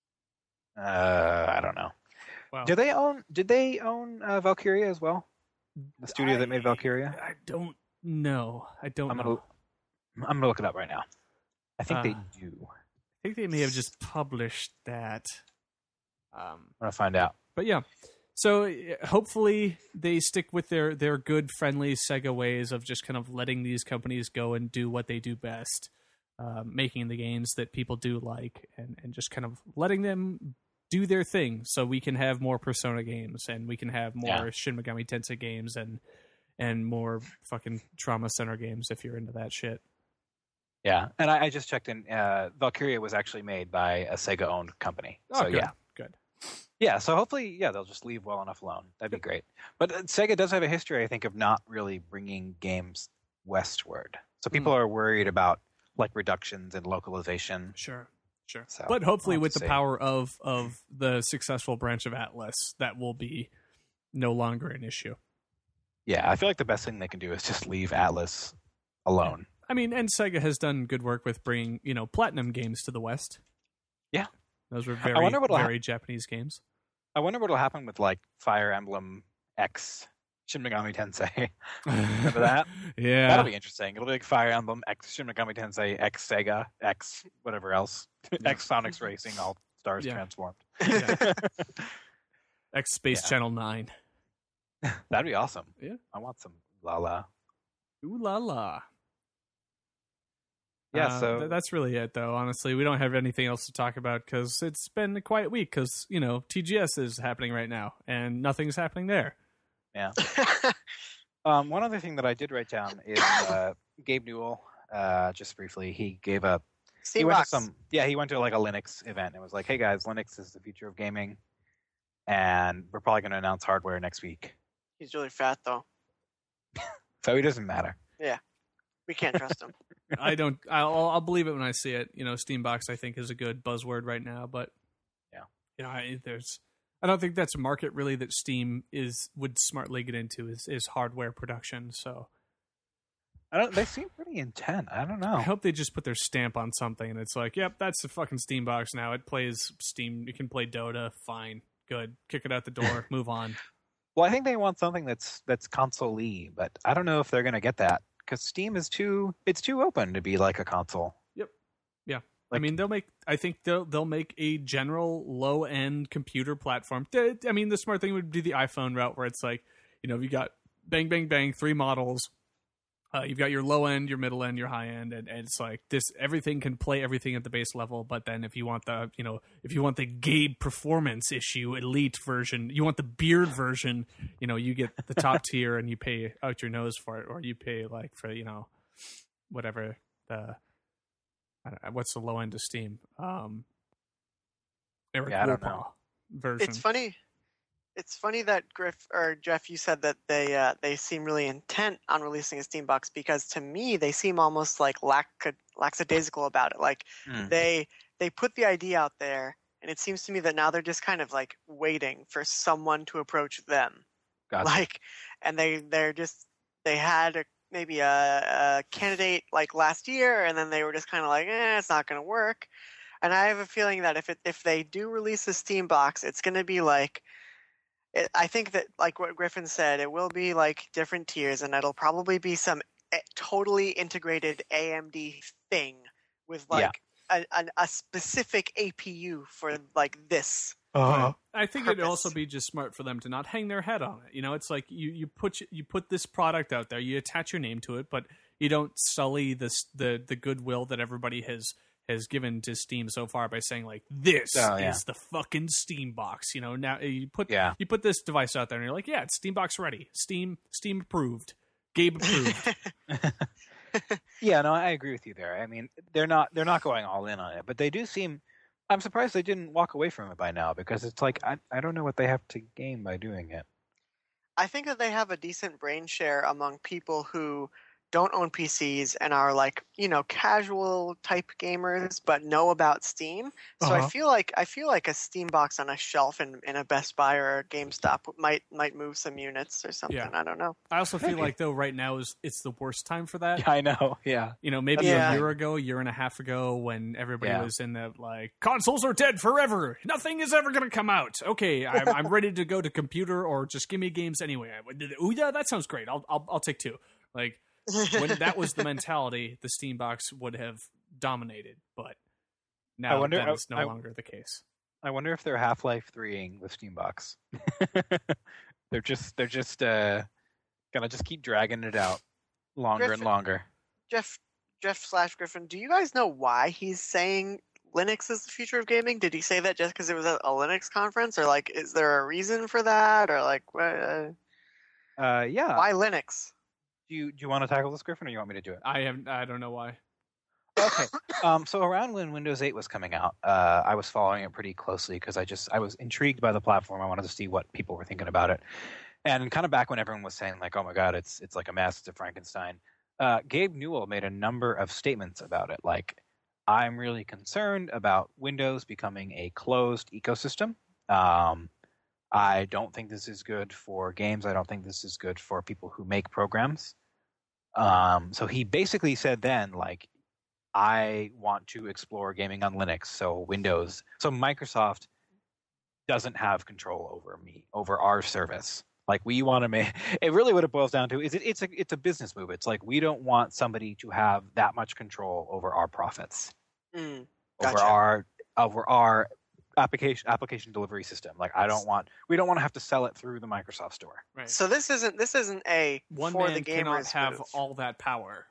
Speaker 2: I don't know.
Speaker 3: Wow.
Speaker 2: Did they own Valkyria as well? The studio that made Valkyria?
Speaker 3: I don't know. I don't know.
Speaker 2: I'm gonna look it up right now. I think they do.
Speaker 3: I think they may have just published that.
Speaker 2: I'm gonna find out.
Speaker 3: But yeah. So hopefully they stick with their good, friendly Sega ways of just kind of letting these companies go and do what they do best, making the games that people do like, and just kind of letting them do their thing so we can have more Persona games and we can have more Shin Megami Tensei games and more fucking Trauma Center games if you're into that shit.
Speaker 2: Yeah, and I just checked in. Valkyria was actually made by a Sega-owned company.
Speaker 3: Oh,
Speaker 2: so
Speaker 3: good.
Speaker 2: Yeah.
Speaker 3: Good.
Speaker 2: Yeah, so hopefully, they'll just leave well enough alone. That'd be great. But Sega does have a history, I think, of not really bringing games westward. So people are worried about like reductions and localization.
Speaker 3: Sure.
Speaker 2: So,
Speaker 3: but hopefully with the power of the successful branch of Atlas, that will be no longer an issue.
Speaker 2: Yeah, I feel like the best thing they can do is just leave Atlas alone.
Speaker 3: I mean, and Sega has done good work with bringing, Platinum games to the West.
Speaker 2: Yeah.
Speaker 3: Those were very Japanese games.
Speaker 2: I wonder what will happen with like Fire Emblem X Shin Megami Tensei. Remember that?
Speaker 3: Yeah.
Speaker 2: That'll be interesting. It'll be like Fire Emblem X Shin Megami Tensei X Sega X whatever else. X Sonics Racing, all stars transformed.
Speaker 3: Yeah. X Space Channel 9.
Speaker 2: That'd be awesome.
Speaker 3: Yeah.
Speaker 2: I want some la la.
Speaker 3: Ooh la la.
Speaker 2: Yeah, so
Speaker 3: that's really it, though. Honestly, we don't have anything else to talk about because it's been a quiet week. Because TGS is happening right now, and nothing's happening there.
Speaker 2: Yeah. One other thing that I did write down is Gabe Newell. Just briefly, he gave a he went to like a Linux event and was like, "Hey guys, Linux is the future of gaming, and we're probably going to announce hardware next week."
Speaker 1: He's really fat, though.
Speaker 2: So he doesn't matter.
Speaker 1: Yeah, we can't trust him.
Speaker 3: I'll believe it when I see it. Steambox I think is a good buzzword right now, but I don't think that's a market really that Steam would smartly get into is hardware production. So
Speaker 2: they seem pretty intent. I don't know.
Speaker 3: I hope they just put their stamp on something and it's like, yep, that's the fucking Steambox now. It plays Steam. You can play Dota. Fine, good. Kick it out the door. Move on.
Speaker 2: Well, I think they want something that's console-y, but I don't know if they're going to get that. Because Steam is too open to be like a console.
Speaker 3: Yep. Yeah. I mean, they'll make a general low end computer platform. I mean, the smart thing would be the iPhone route where it's like, you got bang, bang, bang, 3 models. You've got your low end, your middle end, your high end, and it's like this. Everything can play everything at the base level. But then if you want the Gabe performance issue elite version, you want the beard version, you get the top tier and you pay out your nose for it, or you pay like for whatever what's the low end of Steam. Eric
Speaker 2: I don't know.
Speaker 3: Version.
Speaker 1: It's funny that Jeff, you said that they seem really intent on releasing a Steam box, because to me they seem almost like lackadaisical about it. Like they put the idea out there, and it seems to me that now they're just kind of like waiting for someone to approach them.
Speaker 2: Gotcha.
Speaker 1: Like, and they had maybe a candidate like last year, and then they were just kind of like, it's not going to work. And I have a feeling that if they do release a Steam box, it's going to be like. I think that, like what Griffin said, it will be like different tiers, and it'll probably be some totally integrated AMD thing with like a specific APU for like this.
Speaker 3: I think it'd also be just smart for them to not hang their head on it. It's like you put this product out there, you attach your name to it, but you don't sully the goodwill that everybody has given to Steam so far by saying like this is the fucking Steam box. Now you put this device out there and you're like, it's Steam box ready, Steam approved, Gabe approved.
Speaker 2: Yeah, no, I agree with you there. I mean, they're not going all in on it, but they do seem. I'm surprised they didn't walk away from it by now, because it's like I don't know what they have to gain by doing it.
Speaker 1: I think that they have a decent brain share among people who don't own PCs and are like, casual type gamers, but know about Steam. So I feel like a Steam box on a shelf in a Best Buy or a GameStop might move some units or something.
Speaker 3: Yeah.
Speaker 1: I don't know.
Speaker 3: I also feel like though right now it's the worst time for that.
Speaker 2: Yeah, I know. Yeah.
Speaker 3: Maybe a year and a half ago when everybody was in the like consoles are dead forever. Nothing is ever going to come out. Okay, I'm ready to go to computer or just give me games anyway. Oh yeah, that sounds great. I'll take two. Like when that was the mentality, the Steam box would have dominated, but now that is no longer the case.
Speaker 2: I wonder if they're Half-Life 3ing the Steam box. they're just gonna just keep dragging it out longer and longer.
Speaker 1: Jeff/Griffin, do you guys know why he's saying Linux is the future of gaming? Did he say that just because it was a Linux conference, or like, is there a reason for that, or like,
Speaker 2: yeah,
Speaker 1: why Linux?
Speaker 2: Do you want to tackle this, Griffin, or you want me to do it?
Speaker 3: I don't know why.
Speaker 2: Okay. So around when Windows 8 was coming out, I was following it pretty closely because I was intrigued by the platform. I wanted to see what people were thinking about it, and kind of back when everyone was saying like, "Oh my God, it's like a mess, it's a Frankenstein." Gabe Newell made a number of statements about it, like, "I'm really concerned about Windows becoming a closed ecosystem. I don't think this is good for games. I don't think this is good for people who make programs." So he basically said then, like, I want to explore gaming on Linux, so Microsoft doesn't have control over our service. Like, we want to make it. Really, what it boils down to is it's a business move. It's like, we don't want somebody to have that much control over our profits,
Speaker 1: Gotcha.
Speaker 2: over our application delivery system. Like, we don't want to have to sell it through the Microsoft Store.
Speaker 3: Right.
Speaker 1: So this isn't a
Speaker 3: one
Speaker 1: for
Speaker 3: man
Speaker 1: the gamers
Speaker 3: cannot have
Speaker 1: move.
Speaker 3: all that power.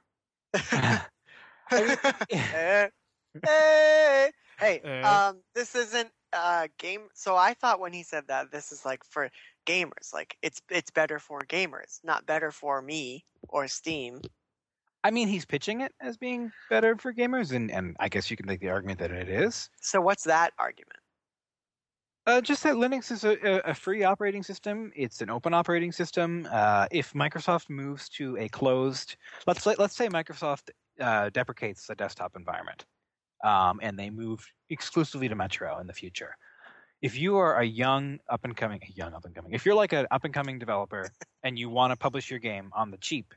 Speaker 1: Hey, this isn't game. So I thought when he said that, this is like for gamers. Like, it's better for gamers, not better for me or Steam.
Speaker 2: I mean, he's pitching it as being better for gamers, and I guess you can make the argument that it is.
Speaker 1: So what's that argument?
Speaker 2: Just that Linux is a free operating system. It's an open operating system. If Microsoft moves to a closed, let's say Microsoft deprecates the desktop environment, and they move exclusively to Metro in the future. If you are a young up and coming, if you're like an up and coming developer and you want to publish your game on the cheap,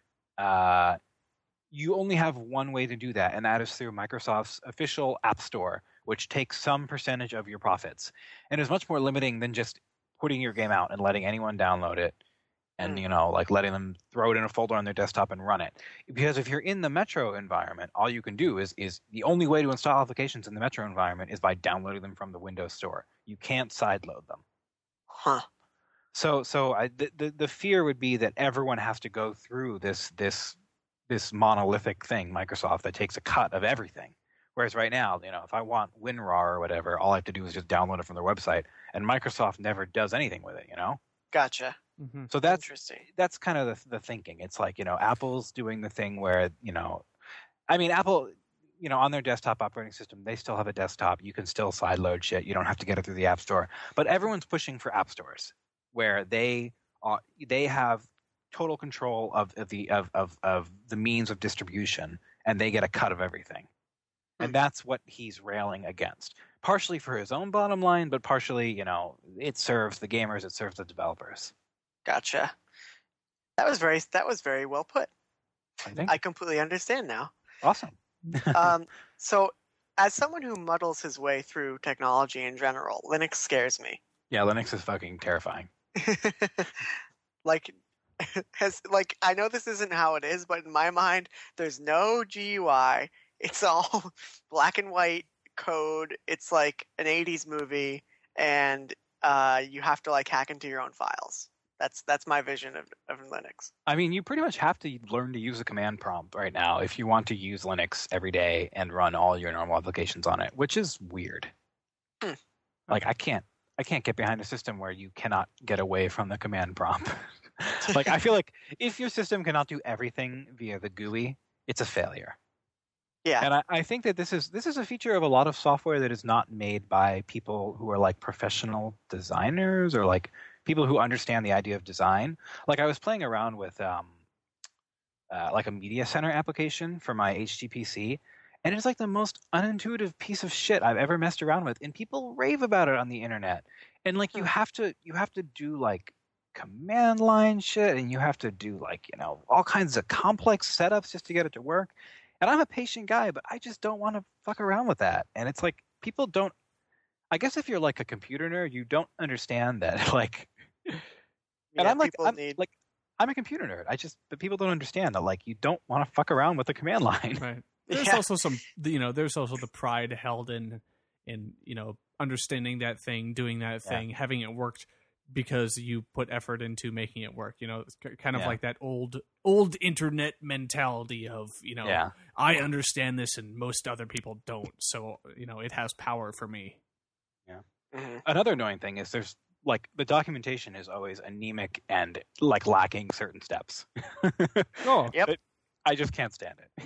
Speaker 2: you only have one way to do that, and that is through Microsoft's official App Store, which takes some percentage of your profits, and is much more limiting than just putting your game out and letting anyone download it, and like letting them throw it in a folder on their desktop and run it. Because if you're in the Metro environment, all you can do is the only way to install applications in the Metro environment is by downloading them from the Windows Store. You can't sideload them.
Speaker 1: Huh.
Speaker 2: So the fear would be that everyone has to go through this monolithic thing, Microsoft, that takes a cut of everything. Whereas right now, if I want WinRAR or whatever, all I have to do is just download it from their website, and Microsoft never does anything with it.
Speaker 1: Gotcha.
Speaker 3: Mm-hmm.
Speaker 2: So that's
Speaker 1: interesting.
Speaker 2: That's kind of the thinking. It's like, Apple's doing the thing where Apple, on their desktop operating system, they still have a desktop. You can still sideload shit. You don't have to get it through the App Store. But everyone's pushing for app stores where they have total control of the means of distribution, and they get a cut of everything. And that's what he's railing against. Partially for his own bottom line, but partially, it serves the gamers, it serves the developers.
Speaker 1: Gotcha. That was very well put. I completely understand now.
Speaker 2: Awesome.
Speaker 1: So, as someone who muddles his way through technology in general, Linux scares me.
Speaker 2: Yeah, Linux is fucking terrifying.
Speaker 1: I know this isn't how it is, but in my mind, there's no GUI. It's all black and white code. It's like an 80s movie, and you have to like hack into your own files. That's my vision of Linux. I mean, you pretty much have to learn to use a command prompt right now if you want to use Linux every day and run all your normal applications on it, which is weird. Like, I can't get behind a system where you cannot get away from the command prompt. Like, I feel like if your system cannot do everything via the GUI, it's a failure. Yeah. And I think that this is a feature of a lot of software that is not made by people who are like professional designers or like people who understand the idea of design. Like, I was playing around with
Speaker 2: like a media center application for my HTPC, and it's like the most unintuitive piece of shit I've ever messed around with, and people rave about it on the internet. And like you have to do like command line shit, and you have to do like all kinds of complex setups just to get it to work. And I'm a patient guy, but I just don't want to fuck around with that. And it's like people don't. I guess if you're like a computer nerd, you don't understand that like. And I'm a computer nerd. But people don't understand that like you don't want to fuck around with the command line.
Speaker 3: Right. There's also some, there's also the pride held in understanding that thing, doing that thing, having it worked because you put effort into making it work. It's kind of like that old internet mentality of, I understand this and most other people don't. So, it has power for me.
Speaker 2: Yeah. Mm-hmm. Another annoying thing is there's like the documentation is always anemic and like lacking certain steps.
Speaker 3: Oh,
Speaker 1: yep.
Speaker 2: I just can't stand it.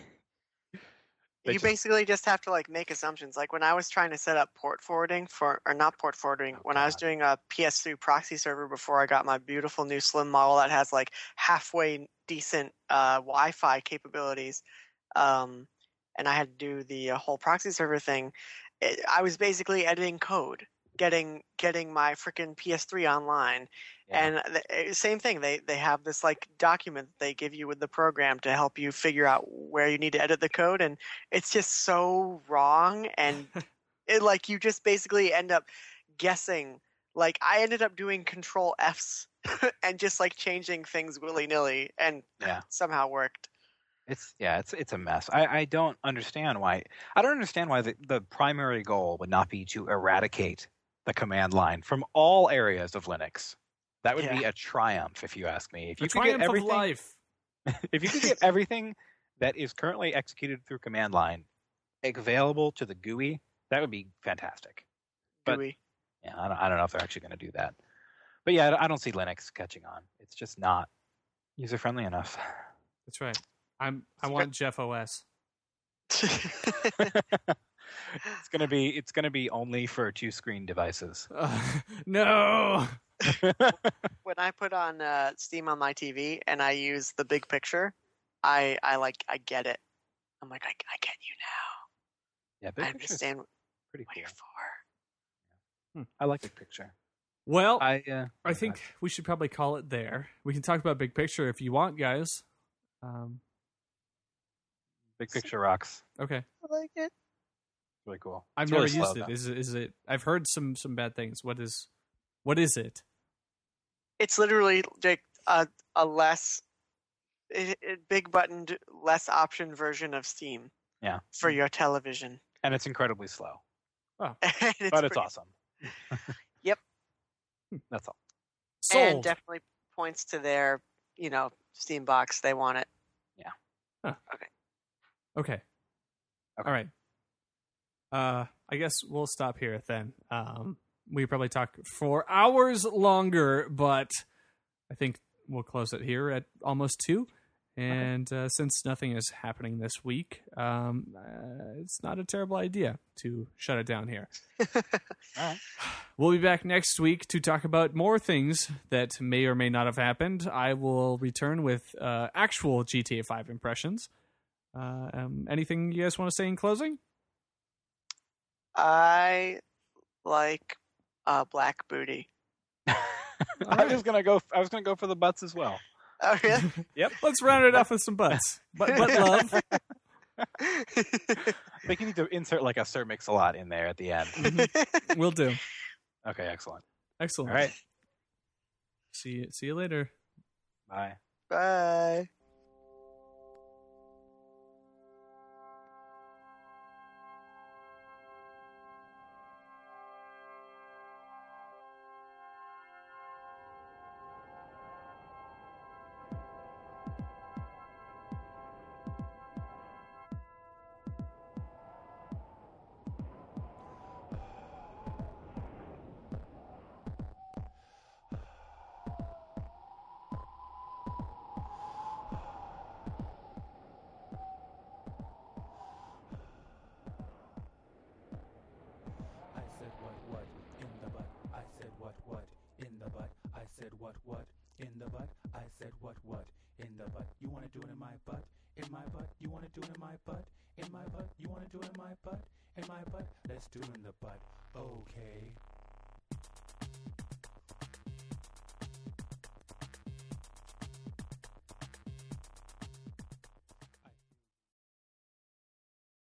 Speaker 1: You basically just have to like make assumptions. Like when I was trying to set up port forwarding when I was doing a PS3 proxy server before I got my beautiful new slim model that has like halfway decent Wi-Fi capabilities, and I had to do the whole proxy server thing. I was basically editing code, getting my freaking PS3 online. And same thing. They have this like document that they give you with the program to help you figure out where you need to edit the code, and it's just so wrong. And it like you just basically end up guessing. Like I ended up doing Control Fs and just like changing things willy nilly, and somehow worked.
Speaker 2: It's a mess. I don't understand why. I don't understand why the primary goal would not be to eradicate the command line from all areas of Linux. That would be a triumph, if you ask me. If you could get everything,
Speaker 3: of life.
Speaker 2: If you could get everything that is currently executed through command line available to the GUI, that would be fantastic. But
Speaker 1: GUI.
Speaker 2: Yeah, I don't know if they're actually going to do that. But yeah, I don't see Linux catching on. It's just not user friendly enough.
Speaker 3: That's right. I want Jeff OS.
Speaker 2: It's gonna be only for 2-screen devices.
Speaker 3: No.
Speaker 1: When I put on Steam on my TV and I use the big picture, I get it. I'm like, I get you now.
Speaker 2: Yeah, big
Speaker 1: I understand
Speaker 2: pretty
Speaker 1: what
Speaker 2: cool.
Speaker 1: you're for.
Speaker 2: I like big picture.
Speaker 3: Well, I think we should probably call it there. We can talk about big picture if you want, guys.
Speaker 2: Big picture rocks.
Speaker 1: I
Speaker 3: Okay.
Speaker 1: like it.
Speaker 2: Really cool.
Speaker 3: I've never used it. Is it? I've heard some bad things. What is it?
Speaker 1: It's literally like a less big buttoned, less option version of Steam.
Speaker 2: Yeah.
Speaker 1: For your television.
Speaker 2: And it's incredibly slow.
Speaker 3: Oh.
Speaker 2: But it's awesome.
Speaker 1: Yep.
Speaker 2: That's all.
Speaker 3: Sold.
Speaker 1: And definitely points to their, Steam box. They want it.
Speaker 2: Yeah.
Speaker 3: Huh.
Speaker 1: Okay.
Speaker 3: All right. I guess we'll stop here then. We probably talk for hours longer, but I think we'll close it here at almost 2. And since nothing is happening this week, it's not a terrible idea to shut it down here.
Speaker 2: All right.
Speaker 3: We'll be back next week to talk about more things that may or may not have happened. I will return with actual GTA 5 impressions. Anything you guys want to say in closing?
Speaker 1: I like black booty.
Speaker 2: I was gonna go for the butts as well.
Speaker 1: Oh yeah.
Speaker 2: Yep.
Speaker 3: Let's round it off with some butts. Butt love.
Speaker 2: I think you need to insert like a Sir Mix-a-Lot in there at the end.
Speaker 3: Mm-hmm. Will do.
Speaker 2: Okay, excellent.
Speaker 3: Excellent.
Speaker 2: All right.
Speaker 3: See you later.
Speaker 2: Bye.
Speaker 1: Bye.
Speaker 4: In the butt. I said what? In the butt. You want to do it in my butt? In my butt. You want to do it in my butt? In my butt. You want to do it in my butt? In my butt. Let's do it in the butt. Okay.